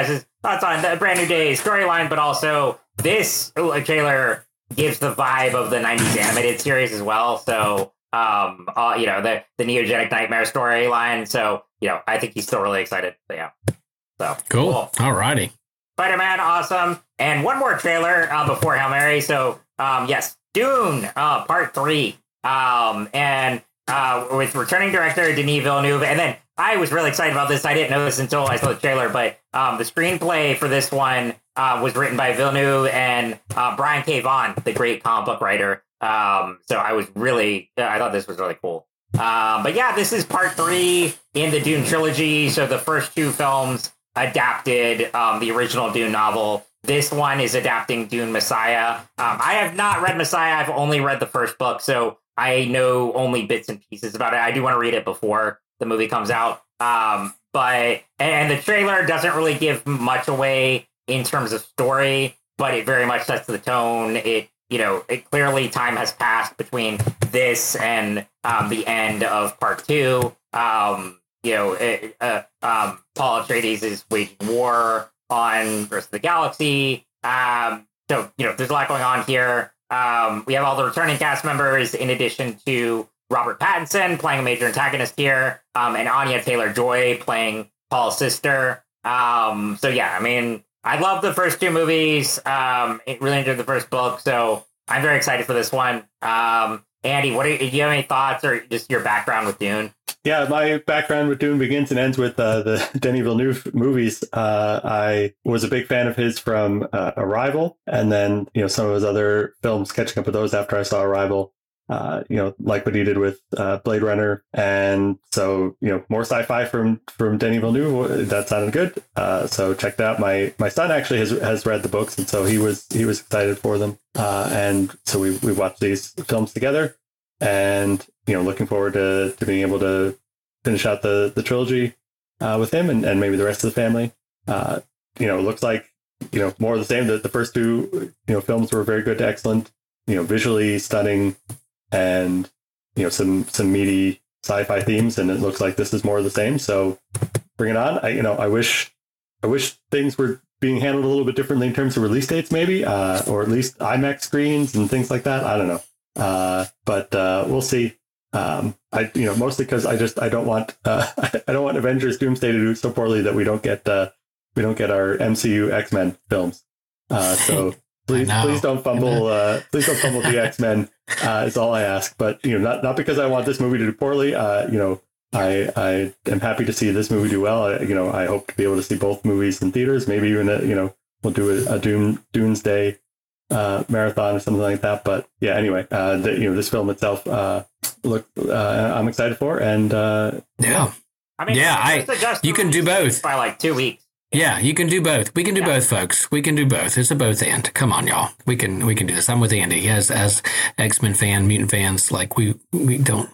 thoughts on the Brand New Day storyline, but also this trailer gives the vibe of the nineties animated series as well. So, um, uh, you know, the, the Neogenic Nightmare storyline. So, you know, I think he's still really excited. So, yeah. So cool. cool. All righty. Spider-Man, awesome. And one more trailer uh, before Hail Mary. So, um, yes, Dune, uh, part three. Um, and uh, with returning director Denis Villeneuve. And then I was really excited about this. I didn't know this until I saw the trailer, but um, the screenplay for this one uh, was written by Villeneuve and uh, Brian K. Vaughan, the great comic book writer. Um, so I was really, I thought this was really cool. Um, but yeah, this is part three in the Dune trilogy. So the first two films adapted um, the original Dune novel. This one is adapting Dune Messiah. Um, I have not read Messiah. I've only read the first book, so I know only bits and pieces about it. I do want to read it before the movie comes out. Um, but and the trailer doesn't really give much away in terms of story, but it very much sets the tone. It, you know, it clearly time has passed between this and um, the end of part two. Um, you know, it, uh, um, Paul Atreides is waging war on the rest of the galaxy. Um, so, you know, there's a lot going on here. Um, we have all the returning cast members in addition to Robert Pattinson playing a major antagonist here, um, and Anya Taylor-Joy playing Paul's sister. Um, so, yeah, I mean, I love the first two movies. Um, it really enjoyed the first book, so I'm very excited for this one. Um, Andy, what are, do you have any thoughts or just your background with Dune? Yeah, my background with Dune begins and ends with uh, the Denis Villeneuve movies. Uh, I was a big fan of his from uh, Arrival, and then, you know, some of his other films, catching up with those after I saw Arrival. Uh, you know, like what he did with uh, Blade Runner, and so, you know, more sci-fi from from Denis Villeneuve. That sounded good. Uh, so check that out. My my son actually has has read the books, and so he was he was excited for them. Uh, and so we we watched these films together, and, you know, looking forward to, to being able to finish out the the trilogy uh, with him and, and maybe the rest of the family. Uh, you know, it looks like, you know, more of the same. The, the first two, you know, films were very good to excellent. You know, visually stunning. And, you know, some some meaty sci-fi themes, and it looks like this is more of the same. So bring it on. I, you know, I wish I wish things were being handled a little bit differently in terms of release dates, maybe, uh, or at least IMAX screens and things like that. I don't know, uh, but uh, we'll see. Um, I, you know, mostly because I just I don't want uh, I don't want Avengers Doomsday to do so poorly that we don't get uh, we don't get our M C U X-Men films. Uh, so. Please, please don't fumble. Uh, please don't fumble the X-Men. Uh, is all I ask. But, you know, not not because I want this movie to do poorly. Uh, you know, I I am happy to see this movie do well. I, you know, I hope to be able to see both movies in theaters. Maybe even a, you know, we'll do a, a Doom Doomsday uh, marathon or something like that. But yeah, anyway, uh, the, you know, this film itself, uh, look, uh, I'm excited for, and uh, yeah, I mean, yeah, I you can do both by like two weeks. Yeah, you can do both. We can do yeah. both, folks. We can do both. It's a both and. Come on, y'all. We can we can do this. I'm with Andy. As as X-Men fan, mutant fans, like we we don't.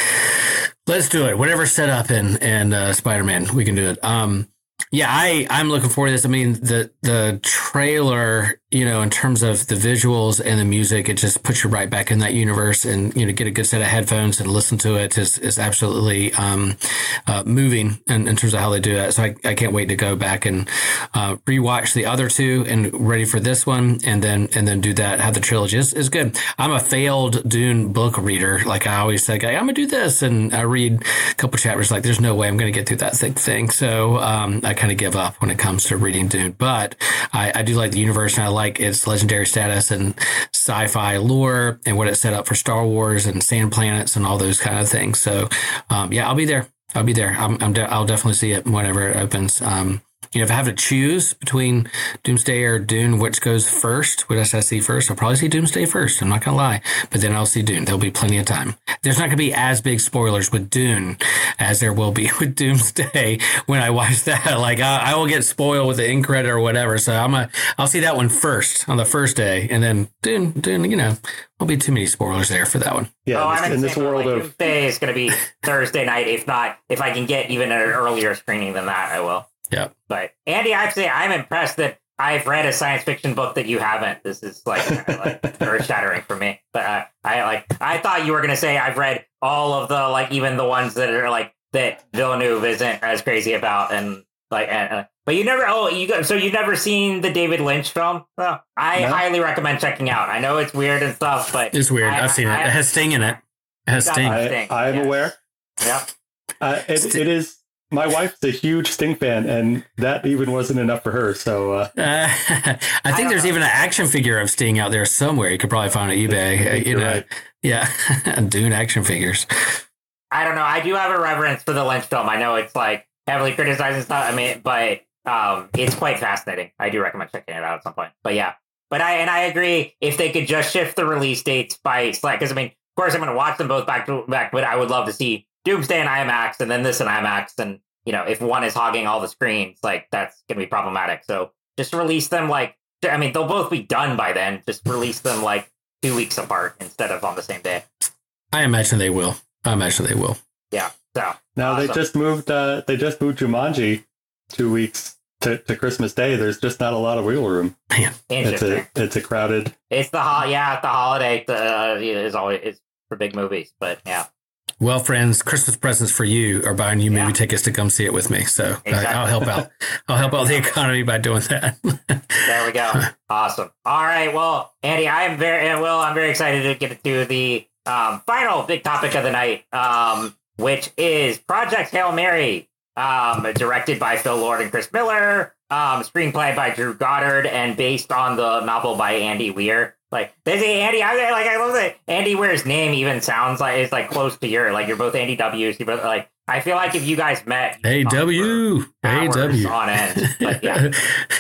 Let's do it. Whatever's set up in and uh, Spider-Man, we can do it. Um, yeah, I I'm looking forward to this. I mean, the the trailer, you know, in terms of the visuals and the music, it just puts you right back in that universe, and, you know, get a good set of headphones and listen to it is is absolutely um, uh, moving in, in terms of how they do that. So I, I can't wait to go back and uh, rewatch the other two and ready for this one, and then and then do that. Have the trilogy is is good. I'm a failed Dune book reader. Like I always say, I'm gonna do this, and I read a couple chapters. Like there's no way I'm gonna get through that thick thing. So um, I kind of give up when it comes to reading Dune. But I, I do like the universe, and I like its legendary status and sci-fi lore and what it set up for Star Wars and sand planets and all those kind of things. So um, yeah, I'll be there. I'll be there. I'm, I'm de- I'll definitely see it whenever it opens. Um, you know, if I have to choose between Doomsday or Dune, which goes first, which I see first, I'll probably see Doomsday first. I'm not going to lie. But then I'll see Dune. There'll be plenty of time. There's not going to be as big spoilers with Dune as there will be with Doomsday when I watch that. Like, I, I will get spoiled with the end credit or whatever. So I'm a, I'll see that one first on the first day. And then Dune, Dune, you know, won't be too many spoilers there for that one. Yeah, oh, in this, I'm in this world like, of... Doomsday is going to be Thursday night. If not, if I can get even an earlier screening than that, I will. Yeah. But Andy, actually, I'm impressed that I've read a science fiction book that you haven't. This is like, kind of like earth shattering for me. But uh, I like, I thought you were going to say I've read all of the, like, even the ones that are like, that Villeneuve isn't as crazy about. And Like, uh, but you never. Oh, you got so you've never seen the David Lynch film? Well, I No. highly recommend checking out. I know it's weird and stuff, but It's weird. I, I've seen I, it. It has Sting in it. It has Got Sting. it. Uh, Sting, I, I'm yes. aware. Yep. Uh, it, it is. My wife's a huge Sting fan, and that even wasn't enough for her. So uh, I think don't there's know. even an action figure of Sting out there somewhere. You could probably find on eBay. Uh, You you're know, right. yeah, Dune action figures. I don't know. I do have a reverence for the Lynch film. I know it's like heavily criticized and stuff. I mean, but um, it's quite fascinating. I do recommend checking it out at some point. But yeah, but I and I agree. If they could just shift the release dates by like, because I mean, of course, I'm going to watch them both back to back. But I would love to see Doomsday in IMAX and then this in IMAX. And you know, if one is hogging all the screens, like that's going to be problematic. So just release them like. I mean, they'll both be done by then. Just release them like two weeks apart instead of on the same day. I imagine they will. I imagine they will. Yeah. So now awesome. they just moved. Uh, they just moved Jumanji two weeks to, to Christmas Day. There's just not a lot of wheel room. It's Interesting. a it's a crowded. It's the ho- yeah, the holiday uh, is always is for big movies, but yeah, Well, friends, Christmas presents for you are buying you movie Yeah. tickets to come see it with me. So I, Exactly. I'll help out. I'll help out the economy by doing that. there we go. Awesome. All right, well, Andy, I am very and Will, I'm very excited to get to the um, final big topic of the night, um, which is Project Hail Mary, um, directed by Phil Lord and Chris Miller, um, screenplay by Drew Goddard, and based on the novel by Andy Weir. Like, there's a Andy. I like. I love that Andy Weir's name even sounds like it's like close to your. Like, you're both Andy W's. You both like. I feel like if you guys met, A W. A W. on end. But yeah.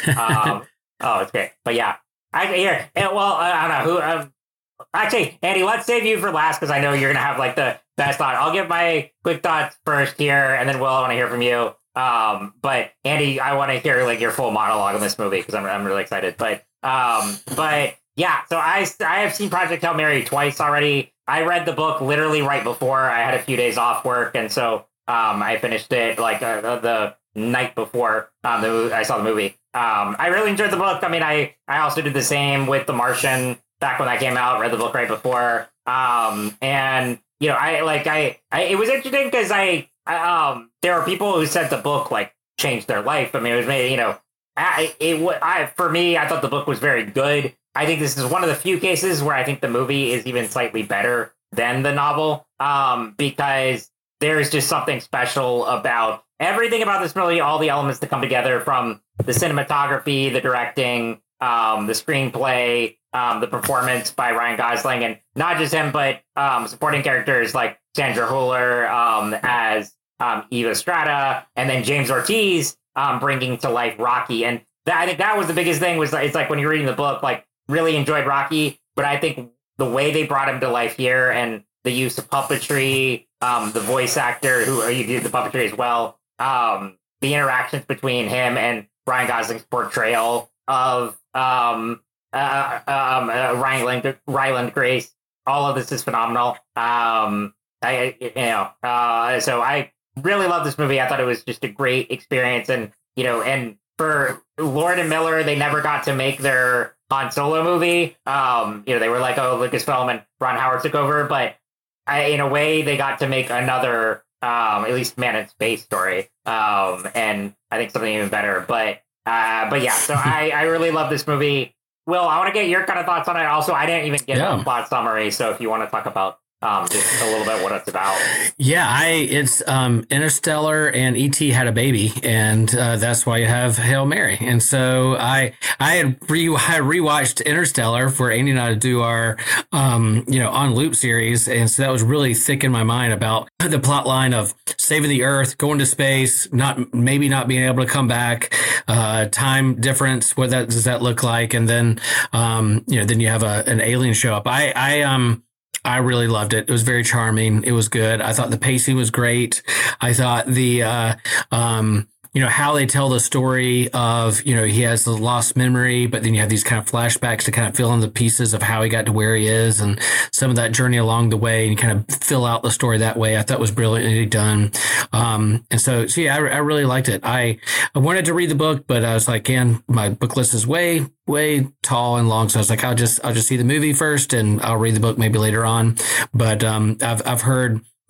Um, oh, it's great. But yeah, I here. Well, I don't know who. Um, actually, Andy, let's save you for last because I know you're gonna have like the best thought. I'll give my quick thoughts first here, and then Will, I want to hear from you. Um, but Andy, I want to hear like your full monologue on this movie because I'm I'm really excited. But um, but. Yeah, so I, I have seen Project Hail Mary twice already. I read the book literally right before I had a few days off work, and so um, I finished it like uh, the night before um, the, I saw the movie. Um, I really enjoyed the book. I mean, I, I also did the same with The Martian back when that came out. Read the book right before, um, and you know, I like I, I it was interesting because I, I um there are people who said the book like changed their life. I mean, it was made you know, I it I for me I thought the book was very good. I think this is one of the few cases where I think the movie is even slightly better than the novel, um, because there's just something special about everything about this movie, all the elements that come together from the cinematography, the directing, um, the screenplay, um, the performance by Ryan Gosling, and not just him, but um, supporting characters like Sandra Hüller um, as um, Eva Strata, and then James Ortiz um, bringing to life Rocky. And that, I think that was the biggest thing was it's like when you're reading the book, like, really enjoyed Rocky, but I think the way they brought him to life here and the use of puppetry, um, the voice actor who you did the puppetry as well, um, the interactions between him and Ryan Gosling's portrayal of um, uh, um, uh, Ryland, Ryland Grace, all of this is phenomenal. Um, I, you know, uh, so I really love this movie. I thought it was just a great experience, and you know, and for Lord and Miller, they never got to make their Han Solo movie. Um, you know, they were like, oh, Lucasfilm and Ron Howard took over, but I, in a way, they got to make another, um, at least Man in Space story, um, and I think something even better. But, uh, but yeah, so I, I really love this movie. Will, I want to get your kind of thoughts on it. Also, I didn't even get Yeah. a plot summary, so if you want to talk about um, just a little bit what it's about. Yeah, I it's um, Interstellar and E T had a baby, and uh, that's why you have Hail Mary. And so I I had re I rewatched Interstellar for Andy and I to do our um, you know on loop series, and so that was really thick in my mind about the plot line of saving the Earth, going to space, not maybe not being able to come back, uh, time difference, what that does that look like, and then um, you know then you have a an alien show up. I I um. I really loved it. It was very charming. It was good. I thought the pacing was great. I thought the, uh, um, you know, how they tell the story of, you know, he has the lost memory, but then you have these kind of flashbacks to kind of fill in the pieces of how he got to where he is and some of that journey along the way and kind of fill out the story that way. I thought was brilliantly done. Um, and so, so yeah, I, I really liked it. I, I wanted to read the book, but I was like, man, my book list is way, way tall and long. So I was like, I'll just, I'll just see the movie first and I'll read the book maybe later on. But, um, I've, I've heard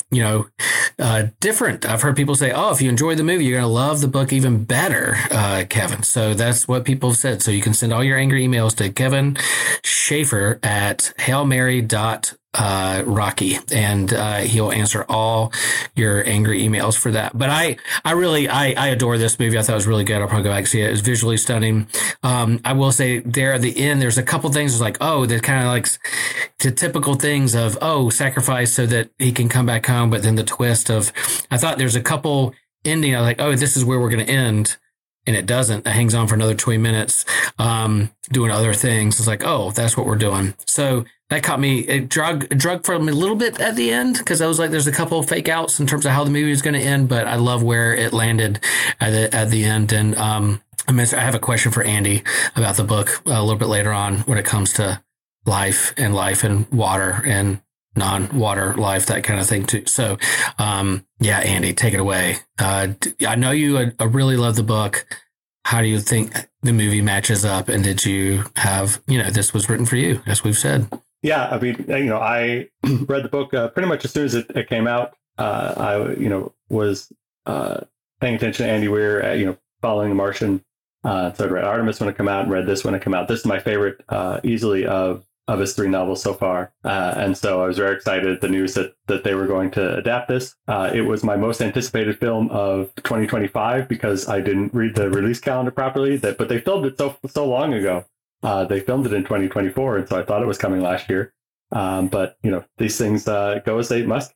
you know, uh, different. I've heard people say, oh, if you enjoy the movie, you're going to love the book even better, uh, Kevin. So that's what people have said. So you can send all your angry emails to Kevin Schaefer at hail mary dot uh Rocky, and uh he'll answer all your angry emails for that. But I I really I I adore this movie. I thought it was really good. I'll probably go back and see it. It's visually stunning. um I will say there at the end there's a couple things like, oh, they're kind of like the typical things of, oh, sacrifice so that he can come back home, but then the twist of, I thought there's a couple ending, I was like, oh, this is where we're going to end, and it doesn't. It hangs on for another twenty minutes um doing other things. It's like, oh, that's what we're doing. So that caught me. It drug it drug for me a little bit at the end, because I was like, there's a couple of fake outs in terms of how the movie is going to end, but I love where it landed at the at the end. And um, I mean, I have a question for Andy about the book a little bit later on when it comes to life and life and water and non-water life, that kind of thing too. So, um, yeah, Andy, take it away. Uh, I know you uh, really love the book. How do you think the movie matches up? And did you have, you know, this was written for you, as we've said. Yeah, I mean, you know, I read the book uh, pretty much as soon as it, it came out. Uh, I, you know, was uh, paying attention to Andy Weir, uh, you know, following The Martian. Uh, so I read Artemis when it came out and read this when it came out. This is my favorite, uh, easily, of of his three novels so far. Uh, and so I was very excited at the news that, that they were going to adapt this. Uh, it was my most anticipated film of twenty twenty-five because I didn't read the release calendar properly, that, but they filmed it so so long ago. Uh, they filmed it in twenty twenty-four, and so I thought it was coming last year. Um, but, you know, these things uh, go as they must.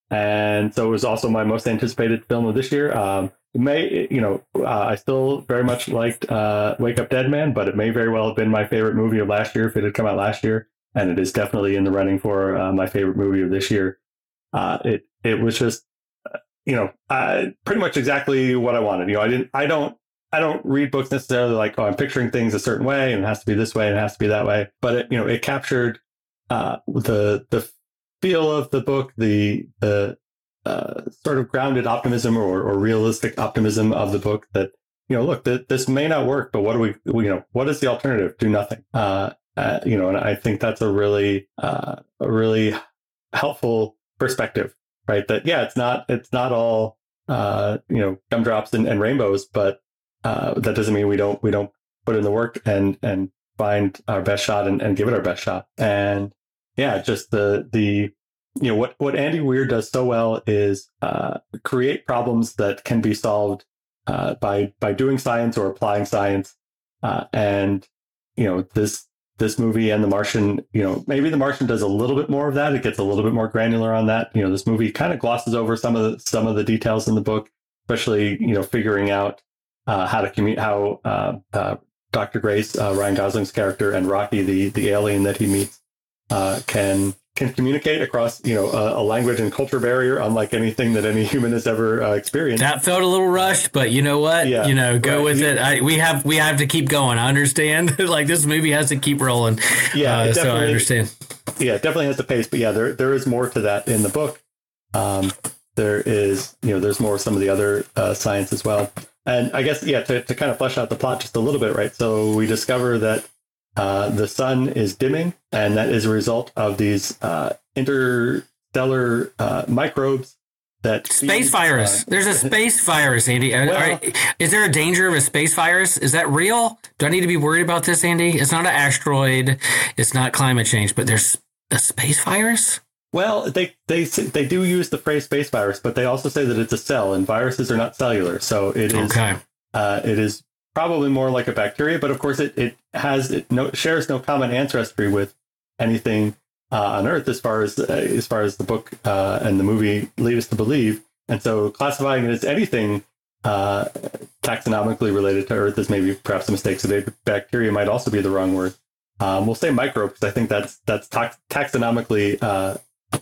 And so it was also my most anticipated film of this year. Um, it may, you know, uh, I still very much liked uh, Wake Up Dead Man, but it may very well have been my favorite movie of last year if it had come out last year. And it is definitely in the running for uh, my favorite movie of this year. Uh, it it was just, you know, uh, pretty much exactly what I wanted. You know, I didn't, I don't, I don't read books necessarily like, oh, I'm picturing things a certain way and it has to be this way and it has to be that way. But it, you know, it captured uh, the the feel of the book, the the uh, sort of grounded optimism or, or realistic optimism of the book. That, you know, look, th- this may not work, but what do we, you know, what is the alternative? Do nothing. Uh, uh, you know, and I think that's a really uh, a really helpful perspective, right? That yeah, it's not it's not all uh, you know, gumdrops and, and rainbows, but Uh, that doesn't mean we don't we don't put in the work and and find our best shot and, and give it our best shot. And yeah, just the the you know what what Andy Weir does so well is uh, create problems that can be solved uh, by by doing science or applying science. Uh, and you know this this movie and The Martian, you know maybe The Martian does a little bit more of that. It gets a little bit more granular on that. You know this movie kind of glosses over some of the, some of the details in the book, especially you know figuring out Uh, how to commu- how uh, uh, Doctor Grace, uh, Ryan Gosling's character, and Rocky, the the alien that he meets, uh, can can communicate across you know a, a language and culture barrier unlike anything that any human has ever uh, experienced. That felt a little rushed, but you know what? Yeah, you know, go right. with it. I, we have we have to keep going. I understand. Like this movie has to keep rolling. Yeah, uh, so I understand. Yeah, it definitely has the pace, but yeah, there there is more to that in the book. Um, there is you know there's more of some of the other uh, science as well. And I guess, yeah, to, to kind of flesh out the plot just a little bit, right? So we discover that uh, the sun is dimming, and that is a result of these uh, interstellar uh, microbes that space feed, virus. Uh, There's a space virus, Andy. Well, Are, is there a danger of a space virus? Is that real? Do I need to be worried about this, Andy? It's not an asteroid. It's not climate change, but there's a space virus? Well, they, they they do use the phrase space virus, but they also say that it's a cell, and viruses are not cellular. So it is okay. uh, it is probably more like a bacteria, but of course it, it has it no, shares no common ancestry with anything uh, on Earth as far as uh, as far as the book uh, and the movie lead us to believe. And so classifying it as anything uh, taxonomically related to Earth is maybe perhaps a mistake. So maybe bacteria might also be the wrong word. Um, we'll say microbe because I think that's that's tax- taxonomically uh,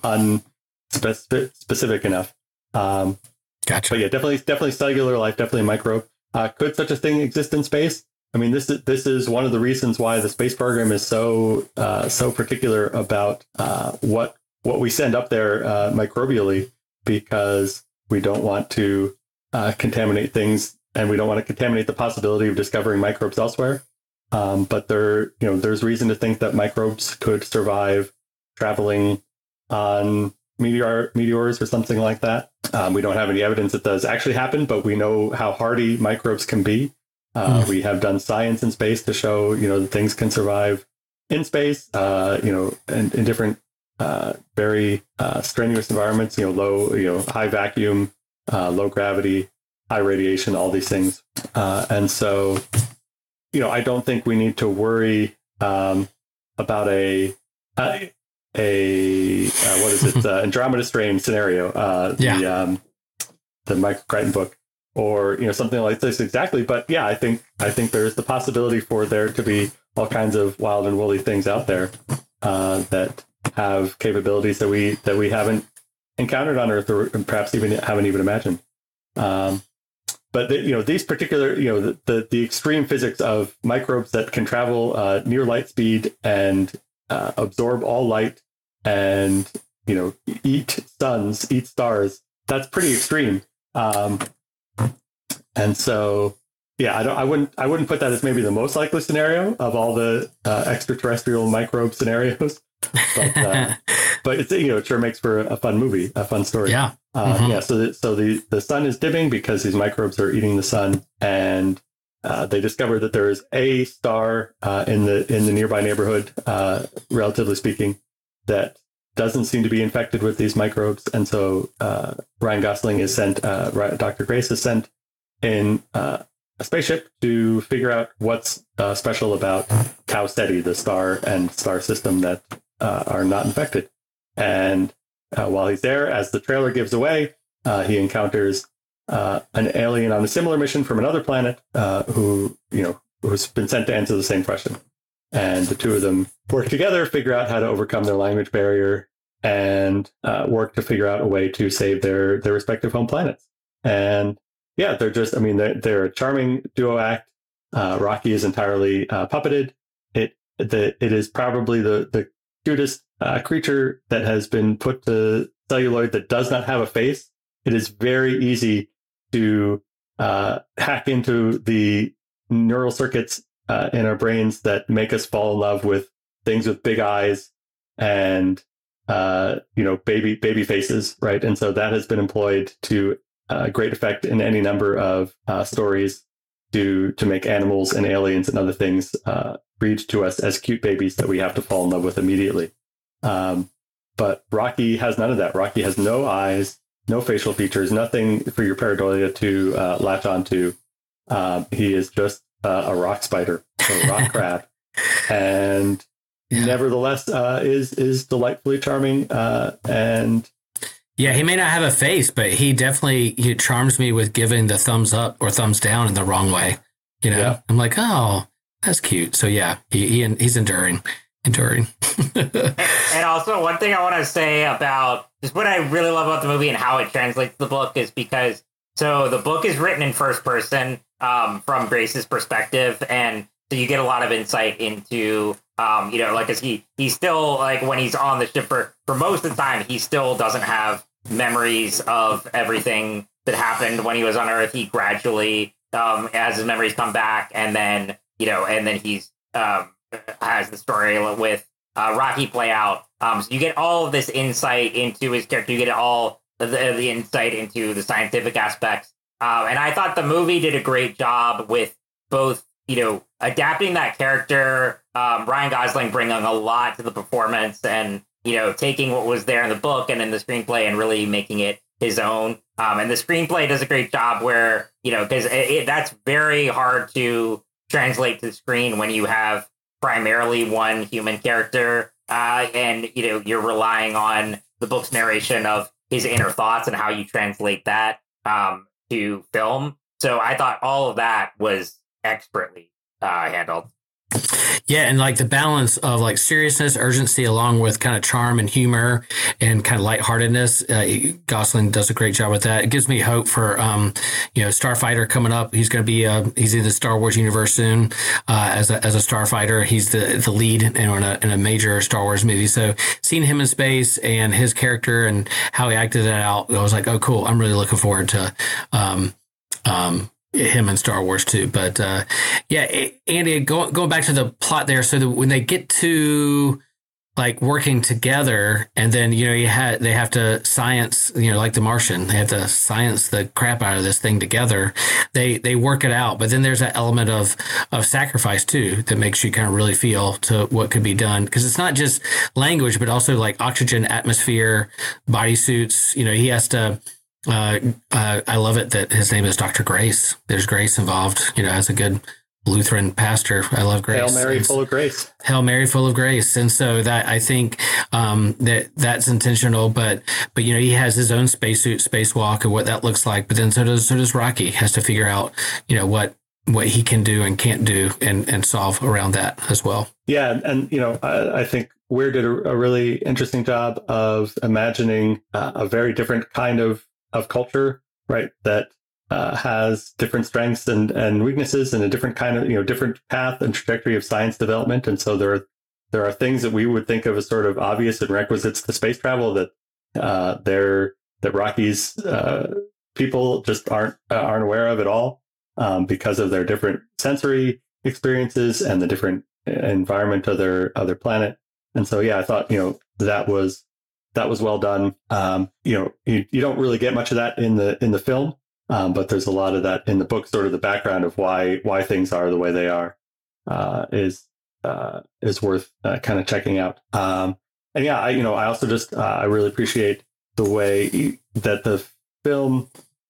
unspecific enough. Um, gotcha. But yeah, definitely, definitely cellular life, definitely a microbe. Uh, could such a thing exist in space? I mean, this is this is one of the reasons why the space program is so uh, so particular about uh, what what we send up there uh, microbially, because we don't want to uh, contaminate things, and we don't want to contaminate the possibility of discovering microbes elsewhere. Um, but there, you know, there's reason to think that microbes could survive traveling on meteor meteors or something like that. Um, we don't have any evidence that does actually happen, but we know how hardy microbes can be. Uh, mm. We have done science in space to show, you know, that things can survive in space, uh, you know, in, in different uh, very uh, strenuous environments, you know, low, you know, high vacuum, uh, low gravity, high radiation, all these things. Uh, and so, you know, I don't think we need to worry um, about a, a, a uh, what is it, uh, Andromeda Strain scenario, uh, the, yeah. um, the Michael Crichton book, or, you know, something like this exactly. But yeah, I think, I think there's the possibility for there to be all kinds of wild and woolly things out there uh, that have capabilities that we, that we haven't encountered on Earth, or perhaps even haven't even imagined. Um, But the, you know, these particular, you know, the, the, the extreme physics of microbes that can travel uh, near light speed and uh, absorb all light and, you know, eat suns, eat stars, that's pretty extreme. Um, and so, yeah, I don't, I wouldn't, I wouldn't put that as maybe the most likely scenario of all the uh, extraterrestrial microbe scenarios. But, uh, but it's, you know, it sure makes for a fun movie, a fun story. Yeah. Uh, mm-hmm. Yeah. So, the, so the, the sun is dimming because these microbes are eating the sun, and uh, they discovered that there is a star uh, in the in the nearby neighborhood, uh, relatively speaking, that doesn't seem to be infected with these microbes. And so uh, Ryan Gosling is sent, uh, Doctor Grace is sent in uh, a spaceship to figure out what's uh, special about Tau Ceti, the star and star system that uh, are not infected. And uh, while he's there, as the trailer gives away, uh, he encounters uh, an alien on a similar mission from another planet uh, who, you know, who's been sent to answer the same question. And the two of them work together, figure out how to overcome their language barrier, and uh, work to figure out a way to save their their respective home planets. And yeah, they're just, I mean, they're, they're a charming duo act. Uh, Rocky is entirely uh, puppeted. It the it is probably the the cutest uh, creature that has been put to celluloid that does not have a face. It is very easy to uh, hack into the neural circuits uh, in our brains that make us fall in love with things with big eyes and uh, you know, baby baby faces, right? And so that has been employed to uh, great effect in any number of uh, stories to to make animals and aliens and other things uh, read to us as cute babies that we have to fall in love with immediately. Um, but Rocky has none of that. Rocky has no eyes, no facial features, nothing for your pareidolia to uh, latch onto. Um, he is just uh, a rock spider, a rock crab, and yeah. nevertheless uh, is is delightfully charming. Uh, and yeah, he may not have a face, but he definitely he charms me with giving the thumbs up or thumbs down in the wrong way. You know, yeah. I'm like, oh, that's cute. So yeah, he, he he's enduring. Enduring. And also, one thing I want to say about just what I really love about the movie and how it translates the book is because so the book is written in first person um, from Grace's perspective, and so you get a lot of insight into um, you know, like as he he's still like when he's on the ship for for most of the time, he still doesn't have memories of everything that happened when he was on Earth. He gradually um, as his memories come back, and then you know, and then he's um, has the story with uh, Rocky play out. Um, so you get all of this insight into his character. You get all the, the insight into the scientific aspects. Um, and I thought the movie did a great job with both, you know, adapting that character, um, Ryan Gosling bringing a lot to the performance and, you know, taking what was there in the book and in the screenplay and really making it his own. Um, and the screenplay does a great job where, you know, because that's very hard to translate to the screen when you have primarily one human character, uh, and you know you're relying on the book's narration of his inner thoughts and how you translate that um, to film. So I thought all of that was expertly uh, handled. Yeah, and like the balance of like seriousness, urgency, along with kind of charm and humor and kind of lightheartedness. Uh, Gosling does a great job with that. It gives me hope for, um, you know, Starfighter coming up. He's going to be, uh, he's in the Star Wars universe soon uh, as a as a Starfighter. He's the the lead in a, in a major Star Wars movie. So seeing him in space and his character and how he acted it out, I was like, oh, cool. I'm really looking forward to. Um, um, him in Star Wars too, but uh, yeah, Andy, going going back to the plot there. So that when they get to like working together, and then you know you had they have to science, you know, like The Martian, they have to science the crap out of this thing together. They they work it out, but then there's that element of of sacrifice too that makes you kind of really feel to what could be done, because it's not just language, but also like oxygen, atmosphere, bodysuits. You know, he has to. Uh, uh, I love it that his name is Doctor Grace. There's grace involved. You know, as a good Lutheran pastor, I love grace. Hail Mary, and, full of grace. Hail Mary, full of grace. And so that I think um, that that's intentional. But but you know, he has his own spacesuit, spacewalk, and what that looks like. But then so does so does Rocky. Has to figure out you know what what he can do and can't do, and and solve around that as well. Yeah, and you know, I, I think Weir did a, a really interesting job of imagining uh, a very different kind of of culture, right? That uh, has different strengths and, and weaknesses, and a different kind of, you know, different path and trajectory of science development. And so there are, there are things that we would think of as sort of obvious and requisites to space travel that uh, they're, that Rocky's uh, people just aren't, uh, aren't aware of at all um, because of their different sensory experiences and the different environment of their, of their planet. And so, yeah, I thought, you know, that was, That was well done. Um, you know, you, you don't really get much of that in the in the film, um, but there's a lot of that in the book. Sort of the background of why why things are the way they are uh, is uh, is worth uh, kind of checking out. Um, and yeah, I you know I also just uh, I really appreciate the way that the film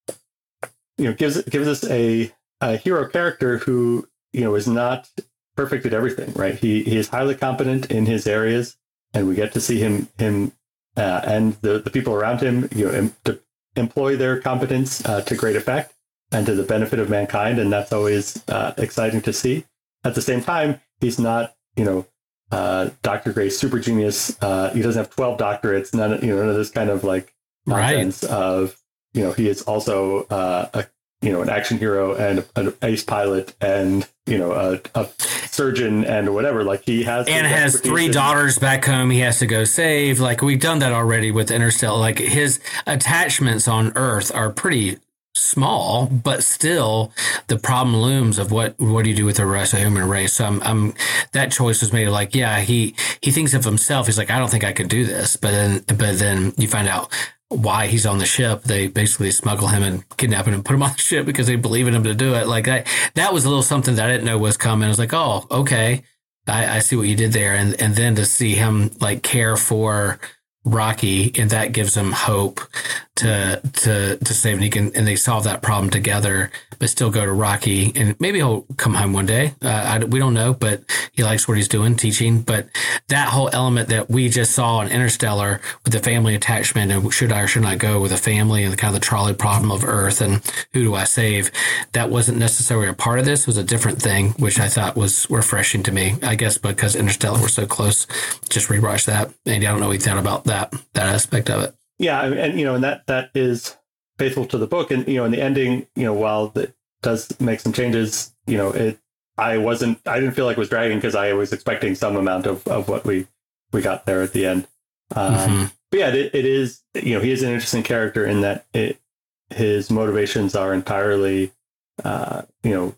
you know gives gives us a, a hero character who you know is not perfect at everything. Right? He he is highly competent in his areas, and we get to see him him. Uh, and the, the people around him, you know, em, to employ their competence uh, to great effect and to the benefit of mankind, and that's always uh, exciting to see. At the same time, he's not, you know, uh, Doctor Grace super genius. Uh, he doesn't have twelve doctorates. None, of, you know, none of this kind of like nonsense right. of, you know, he is also uh, a you know an action hero and an ace pilot and you know a, a surgeon and whatever. Like he has and has three in- daughters back home he has to go save. Like we've done that already with Interstellar. Like his attachments on Earth are pretty small, but still the problem looms of what what do you do with the rest of the human race. So I'm, I'm that choice was made like yeah he he thinks of himself, he's like I don't think I could do this, but then but then you find out why he's on the ship. They basically smuggle him and kidnap him and put him on the ship because they believe in him to do it. Like that, that was a little something that I didn't know was coming. I was like, oh, okay. I, I see what you did there. And, and then to see him like care for Rocky, and that gives him hope to, to, to save, and he can, and they solve that problem together, but still go to Rocky, and maybe he'll come home one day. Uh, I, we don't know, but he likes what he's doing, teaching. But that whole element that we just saw in Interstellar with the family attachment and should I or should I go with a family and the kind of the trolley problem of Earth and who do I save? That wasn't necessarily a part of this. It was a different thing, which I thought was refreshing to me. I guess because Interstellar was so close. Just rewatch that. And I don't know what you thought about that, that aspect of it. Yeah, and you know, and that that is faithful to the book, and you know, in the ending, you know, while it does make some changes, you know, it I wasn't, I didn't feel like it was dragging because I was expecting some amount of, of what we we got there at the end. Um, mm-hmm. But yeah, it, it is, you know, he is an interesting character in that it his motivations are entirely, uh, you know,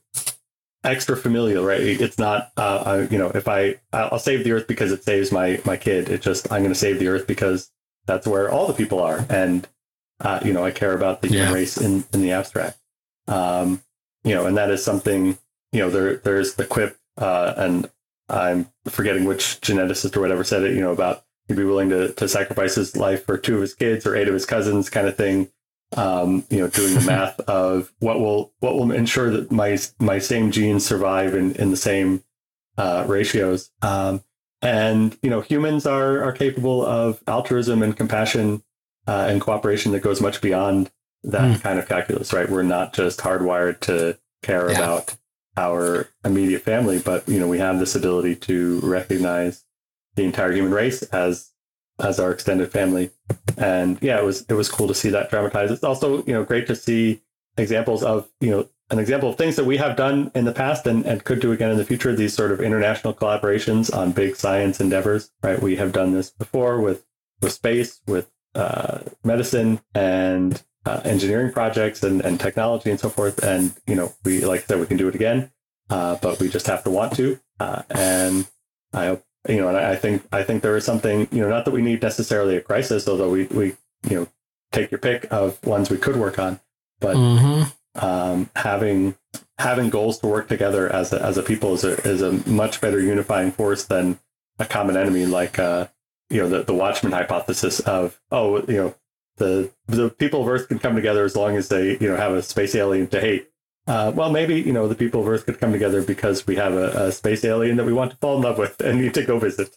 extra familial, right? It's not, uh, uh, you know, if I I'll save the Earth because it saves my my kid. It's just I'm going to save the Earth because that's where all the people are. And, uh, you know, I care about the human yeah. race in, in the abstract. Um, you know, and that is something, you know, there there's the quip, uh, and I'm forgetting which geneticist or whatever said it, you know, about he'd be willing to, to sacrifice his life for two of his kids or eight of his cousins kind of thing. Um, you know, doing the math of what will what will ensure that my my same genes survive in, in the same uh, ratios. Um, And, you know, humans are, are capable of altruism and compassion uh, and cooperation that goes much beyond that mm. kind of calculus, right? We're not just hardwired to care yeah. about our immediate family, but, you know, we have this ability to recognize the entire human race as as our extended family. And yeah, it was it was cool to see that dramatized. It's also, you know, great to see examples of, you know, an example of things that we have done in the past and, and could do again in the future, these sort of international collaborations on big science endeavors, right? We have done this before with, with space, with uh, medicine and uh, engineering projects and, and technology and so forth. And, you know, we, like I said, we can do it again, uh, but we just have to want to. Uh, and I hope you know, and I, I think I think there is something, you know, not that we need necessarily a crisis, although we we you know take your pick of ones we could work on, but mm-hmm. um, having having goals to work together as a, as a people is a is a much better unifying force than a common enemy like uh, you know the the Watchmen hypothesis of oh you know the the people of Earth can come together as long as they you know have a space alien to hate. Uh, well, maybe, you know, the people of Earth could come together because we have a, a space alien that we want to fall in love with and need to go visit.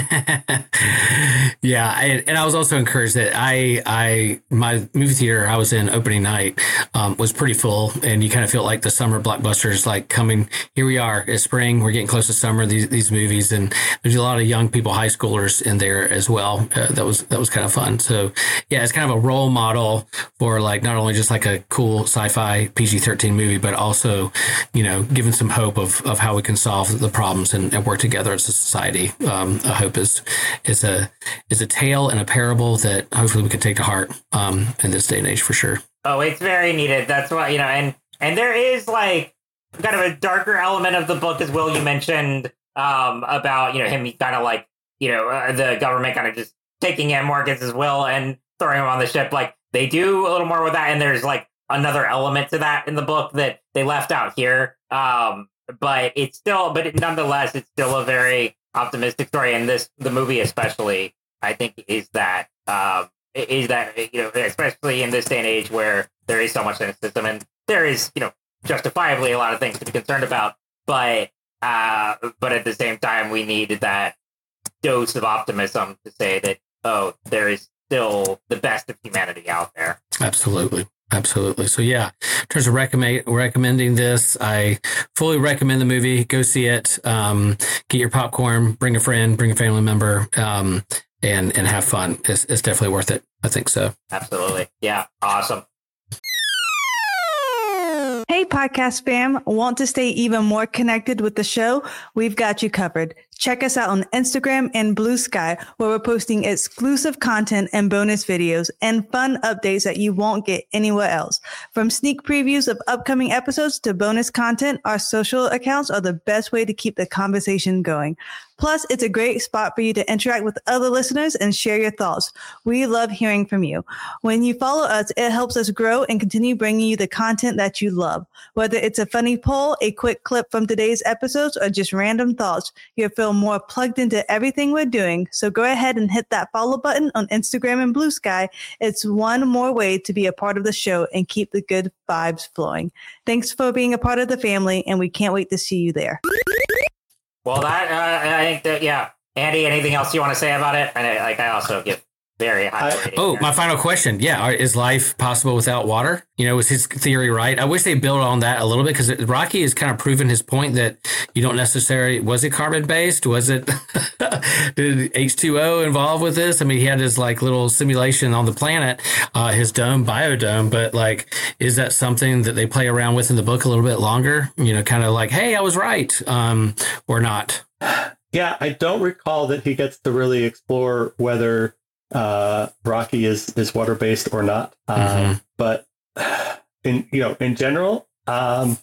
Yeah. I, and I was also encouraged that I, I, my movie theater I was in opening night um, was pretty full, and you kind of feel like the summer blockbusters like coming. Here we are. It's spring. We're getting close to summer. These these movies, and there's a lot of young people, high schoolers in there as well. Uh, that was that was kind of fun. So yeah, it's kind of a role model for like not only just like a cool sci-fi P G thirteen movie, but also, you know, giving some hope of, of how we can solve the problems and, and work together as a society. Um, I hope is is a is a tale and a parable that hopefully we can take to heart um, in this day and age for sure. Oh, it's very needed. That's why, you know, and and there is like kind of a darker element of the book as Will, you mentioned um, about, you know, him kind of like, you know, uh, the government kind of just taking him more against his will and throwing him on the ship. Like they do a little more with that. And there's like another element to that in the book that they left out here. Um, but it's still, but it, nonetheless, it's still a very optimistic story. And this, the movie especially, I think is that, um, is that, you know, especially in this day and age where there is so much cynicism and there is, you know, justifiably a lot of things to be concerned about. But, uh, but at the same time, we need that dose of optimism to say that, oh, there is still the best of humanity out there. Absolutely. Absolutely. So yeah, in terms of recommend, recommending this, I fully recommend the movie. Go see it. Um, get your popcorn, bring a friend, bring a family member, um, and and have fun. It's, it's definitely worth it. I think so. Absolutely. Yeah. Awesome. Hey, podcast fam. Want to stay even more connected with the show? We've got you covered. Check us out on Instagram and Blue Sky, where we're posting exclusive content and bonus videos and fun updates that you won't get anywhere else. From sneak previews of upcoming episodes to bonus content, our social accounts are the best way to keep the conversation going. Plus, it's a great spot for you to interact with other listeners and share your thoughts. We love hearing from you. When you follow us, it helps us grow and continue bringing you the content that you love. Whether it's a funny poll, a quick clip from today's episodes, or just random thoughts, you'll feel more plugged into everything we're doing. So go ahead and hit that follow button on Instagram and Blue Sky. It's one more way to be a part of the show and keep the good vibes flowing. Thanks for being a part of the family, and we can't wait to see you there. Well, that uh, I think that yeah, Andy. Anything else you want to say about it? And I, like I also give very high. I, oh, here. My final question. Yeah, is life possible without water? You know, was his theory right? I wish they built on that a little bit because Rocky has kind of proven his point that you don't necessarily. Was it carbon based? Was it did H two O involved with this? I mean, he had his like little simulation on the planet, uh, his dome, biodome. But like, is that something that they play around with in the book a little bit longer? You know, kind of like, hey, I was right, um, or not? Yeah, I don't recall that he gets to really explore whether uh Rocky is is water based or not, um mm-hmm. but in you know in general um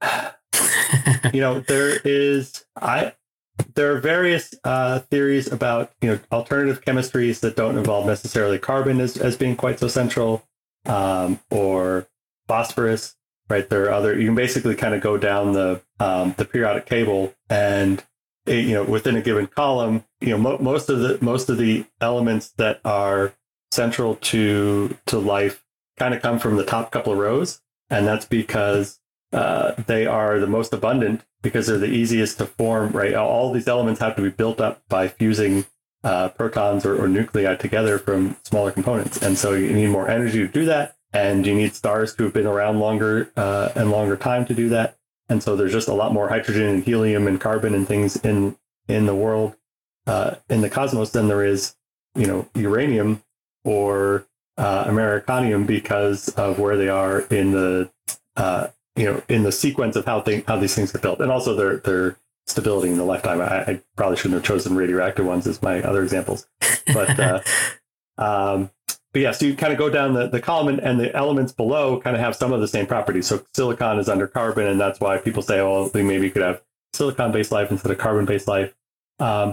you know there is I there are various uh theories about you know alternative chemistries that don't involve necessarily carbon as, as being quite so central, um or phosphorus, right? There are other, you can basically kind of go down the um the periodic table and It, you know, within a given column, you know, mo- most of the most of the elements that are central to to life kind of come from the top couple of rows, and that's because uh, they are the most abundant because they're the easiest to form. Right, all these elements have to be built up by fusing uh, protons or, or nuclei together from smaller components, and so you need more energy to do that, and you need stars to have been around longer uh, and longer time to do that. And so there's just a lot more hydrogen and helium and carbon and things in in the world, uh, in the cosmos, than there is, you know, uranium or uh, Americanium because of where they are in the, uh, you know, in the sequence of how thing, how these things are built, and also their their stability in the lifetime. I, I probably shouldn't have chosen radioactive ones as my other examples, but uh, um, But yeah, so you kind of go down the, the column and, and the elements below kind of have some of the same properties. So silicon is under carbon, and that's why people say, oh, maybe you could have silicon-based life instead of carbon-based life. Um,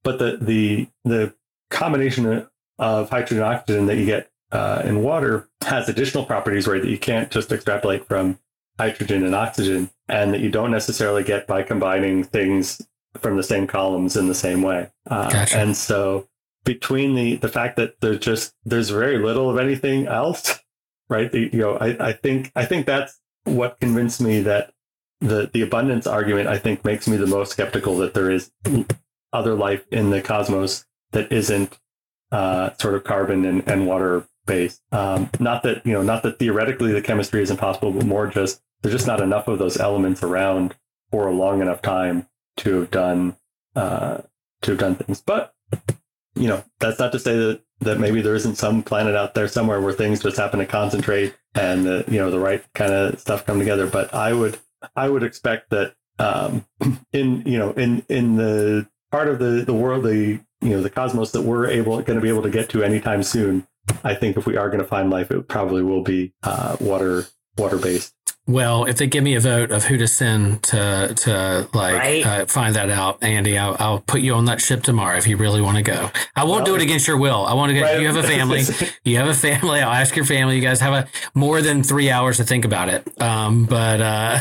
but the the the combination of hydrogen and oxygen that you get uh, in water has additional properties, right, that you can't just extrapolate from hydrogen and oxygen, and that you don't necessarily get by combining things from the same columns in the same way. Uh, Gotcha. And so between the the fact that there's just there's very little of anything else, right? The, you know, I, I think I think that's what convinced me that the the abundance argument, I think, makes me the most skeptical that there is other life in the cosmos that isn't uh, sort of carbon and, and water based. Um, not that you know, not that theoretically the chemistry is impossible, but more just there's just not enough of those elements around for a long enough time to have done uh, to have done things. But you know, that's not to say that that maybe there isn't some planet out there somewhere where things just happen to concentrate and the, you know, the right kind of stuff come together. But I would I would expect that um, in you know in in the part of the the world, the you know the cosmos that we're able going to be able to get to anytime soon, I think if we are going to find life, it probably will be uh, water water based. Well, if they give me a vote of who to send to to like Right. uh, find that out, Andy, I'll, I'll put you on that ship tomorrow if you really want to go. I won't Well, do it against your will. I want to go. right. You have a family. You have a family. I'll ask your family. You guys have a more than three hours to think about it. Um, but uh,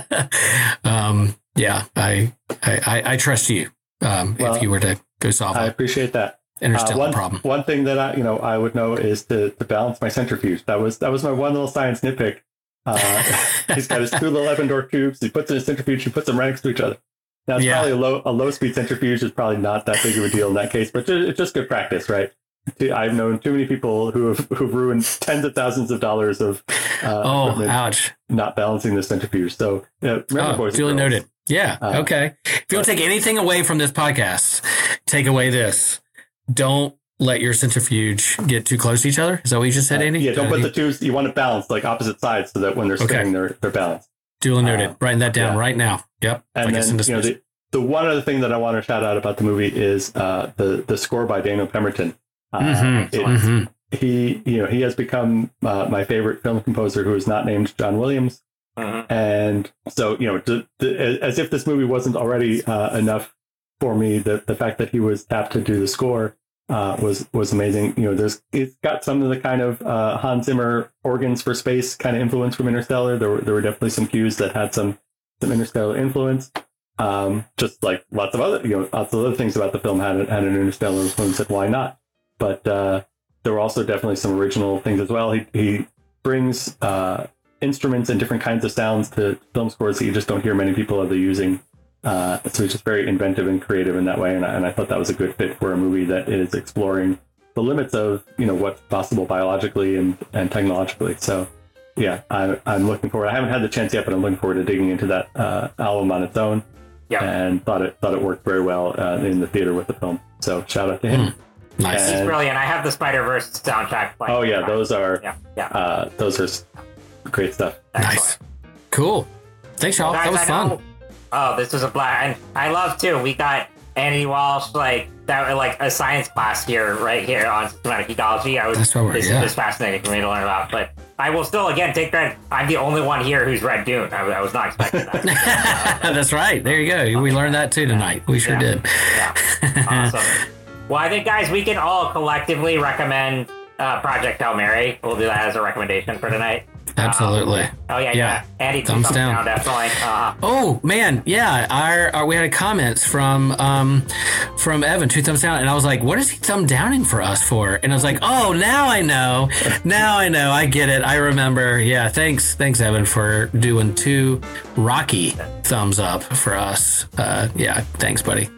um, yeah, I, I I I trust you. Um, Well, if you were to go solve I a appreciate that. interstellar Uh, one, problem. one thing that I, you know, I would know is to, to balance my centrifuge. That was that was my one little science nitpick. Uh, he's got his two little Eppendorf tubes. He puts in a centrifuge. He puts them right next to each other. Now it's Yeah. probably a low a low speed centrifuge is probably not that big of a deal in that case, but ju- it's just good practice, right? I've known too many people who have who've ruined tens of thousands of dollars of uh, Oh, equipment ouch. not balancing the centrifuge. So uh, remember, Oh, boys and duly girls, noted. Yeah. Uh, okay. If you don't take anything away from this podcast, take away this. Don't let your centrifuge get too close to each other. Is that what you just said, uh, Andy? yeah, don't Uh, put the tubes. You want it balanced, like opposite sides, so that when they're Okay. spinning, they're they're balanced. Duly noted. uh, Writing that down yeah. right now. Yep. And Like it's in then, you know, discussion. the, the one other thing that I want to shout out about the movie is uh, the the score by Daniel Pemberton. Uh, Mhm. it- Mhm. He, you know, he has become uh, my favorite film composer, who is not named John Williams. Mhm. And so, you know, to, to, as if this movie wasn't already uh, enough for me, the the fact that he was tapped to do the score uh, was was amazing. You know, there's it's got some of the kind of uh, Hans Zimmer organs for space kind of influence from Interstellar. There were there were definitely some cues that had some some Interstellar influence. Um, just like lots of other, you know, lots of other things about the film had had an Interstellar influence. And why not? But uh, there were also definitely some original things as well. He he brings uh, instruments and different kinds of sounds to film scores that you just don't hear many people other using. Uh, so he's just very inventive and creative in that way, and I, and I thought that was a good fit for a movie that is exploring the limits of you know what's possible biologically and, and technologically. So yeah, I, I'm looking forward. I haven't had the chance yet, but I'm looking forward to digging into that uh, album on its own. Yeah. And thought it thought it worked very well uh, in the theater with the film. So shout out to him. Nice. He's And- brilliant. I have the Spider-Verse soundtrack playing. Oh yeah, those are Yeah, yeah. uh, those are s- great stuff. Nice. Excellent. Cool. Thanks, y'all. Guys, That was I fun. know- Oh, this was a blast. And I love, too, we got Andy Walsh, like, that like a science class here, right here on systematic ecology. I was, That's right, this yeah. is fascinating for me to learn about. But I will still, again, take credit. I'm the only one here who's read Dune. I, I was not expecting that. That's right. There you go. We learned that too tonight. We sure Yeah. did. Yeah. Awesome. Well, I think, guys, we can all collectively recommend uh, Project Hail Mary. We'll do that as a recommendation for tonight. Absolutely. Um, oh, yeah, Yeah. yeah. Andy, Thumbs thumbs down. down, definitely. Uh, Oh man, yeah. Our, our we had a comment from um from Evan, two thumbs down, and I was like, "What is he thumb downing for us for?" And I was like, "Oh, now I know. Now I know. I get it. I remember. Yeah. Thanks, thanks, Evan, for doing two rocky thumbs up for us. Uh, yeah. Thanks, buddy.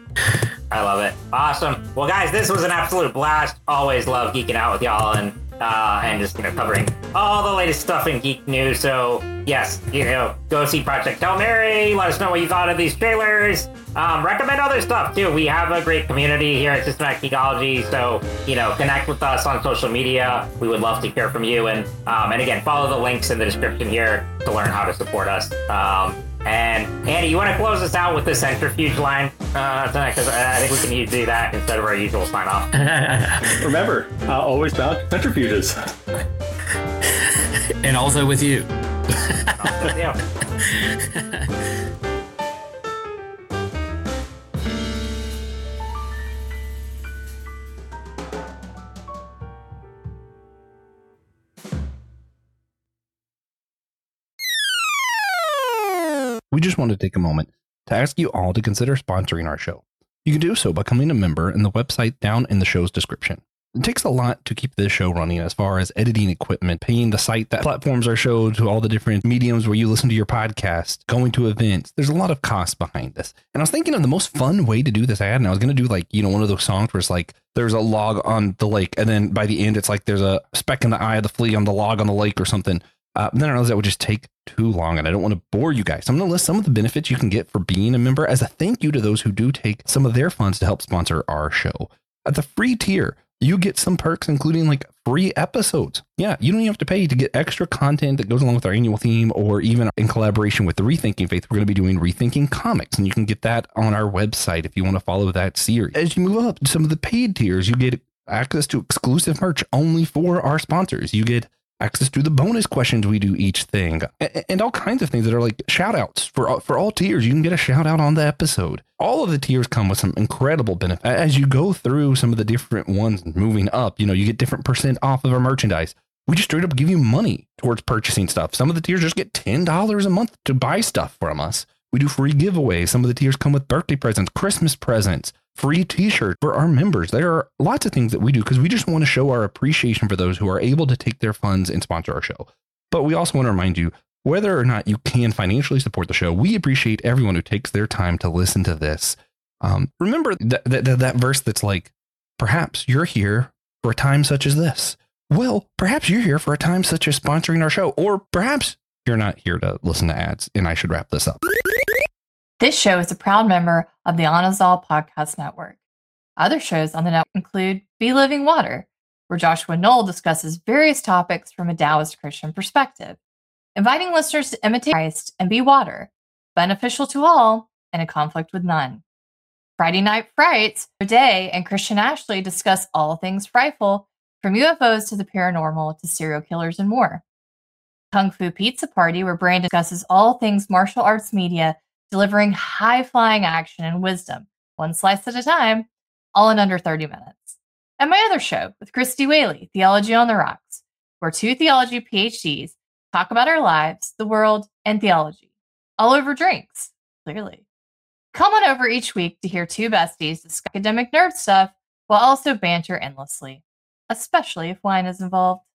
I love it. Awesome. Well, guys, this was an absolute blast. Always love geeking out with y'all and uh, and just you know covering all the latest stuff in geek news. So yes, you know, go see Project Hail Mary. Let us know what you thought of these trailers. Um, recommend other stuff too. We have a great community here at Systematic Ecology, so you know, connect with us on social media. We would love to hear from you. And um, and again, follow the links in the description here to learn how to support us. Um, And Andy, you want to close us out with the centrifuge line uh, tonight? Because I think we can use- do that instead of our usual sign off. Remember, uh, always bound to centrifuges. And also with you. Yeah. We just want to take a moment to ask you all to consider sponsoring our show. You can do so by becoming a member in the website down in the show's description. It takes a lot to keep this show running as far as editing equipment, paying the site that platforms our show to all the different mediums where you listen to your podcast, going to events. There's a lot of cost behind this. And I was thinking of the most fun way to do this ad, and I was going to do like, you know, one of those songs where it's like, there's a log on the lake, and then by the end, it's like there's a speck in the eye of the flea on the log on the lake or something. Uh, then I realized that would just take too long, and I don't want to bore you guys. So I'm going to list some of the benefits you can get for being a member as a thank you to those who do take some of their funds to help sponsor our show. At the free tier, you get some perks, including like free episodes. Yeah, you don't even have to pay to get extra content that goes along with our annual theme, or even in collaboration with the Rethinking Faith, we're going to be doing Rethinking Comics, and you can get that on our website if you want to follow that series. As you move up some of the paid tiers, you get access to exclusive merch only for our sponsors. You get access to the bonus questions we do each thing, and all kinds of things that are like shout outs for, for all tiers. You can get a shout out on the episode. All of the tiers come with some incredible benefits. As you go through some of the different ones moving up, you know, you get different percent off of our merchandise. We just straight up give you money towards purchasing stuff. Some of the tiers just get ten dollars a month to buy stuff from us. We do free giveaways. Some of the tiers come with birthday presents, Christmas presents, free t-shirts for our members. There are lots of things that we do because we just want to show our appreciation for those who are able to take their funds and sponsor our show. But we also want to remind you, whether or not you can financially support the show, we appreciate everyone who takes their time to listen to this. Um, remember that, that, that verse that's like, perhaps you're here for a time such as this. Well, perhaps you're here for a time such as sponsoring our show, or perhaps you're not here to listen to ads, and I should wrap this up. This show is a proud member of the Anazal Podcast Network. Other shows on the network include Be Living Water, where Joshua Knoll discusses various topics from a Taoist Christian perspective, inviting listeners to imitate Christ and be water, beneficial to all and a conflict with none. Friday Night Frights, Day and Christian Ashley discuss all things frightful, from U F Os to the paranormal to serial killers and more. Kung Fu Pizza Party, where Brandon discusses all things martial arts media, delivering high-flying action and wisdom, one slice at a time, all in under thirty minutes. And my other show with Christy Whaley, Theology on the Rocks, where two theology P H Ds talk about our lives, the world, and theology, all over drinks, clearly. Come on over each week to hear two besties discuss academic nerd stuff while also banter endlessly, especially if wine is involved.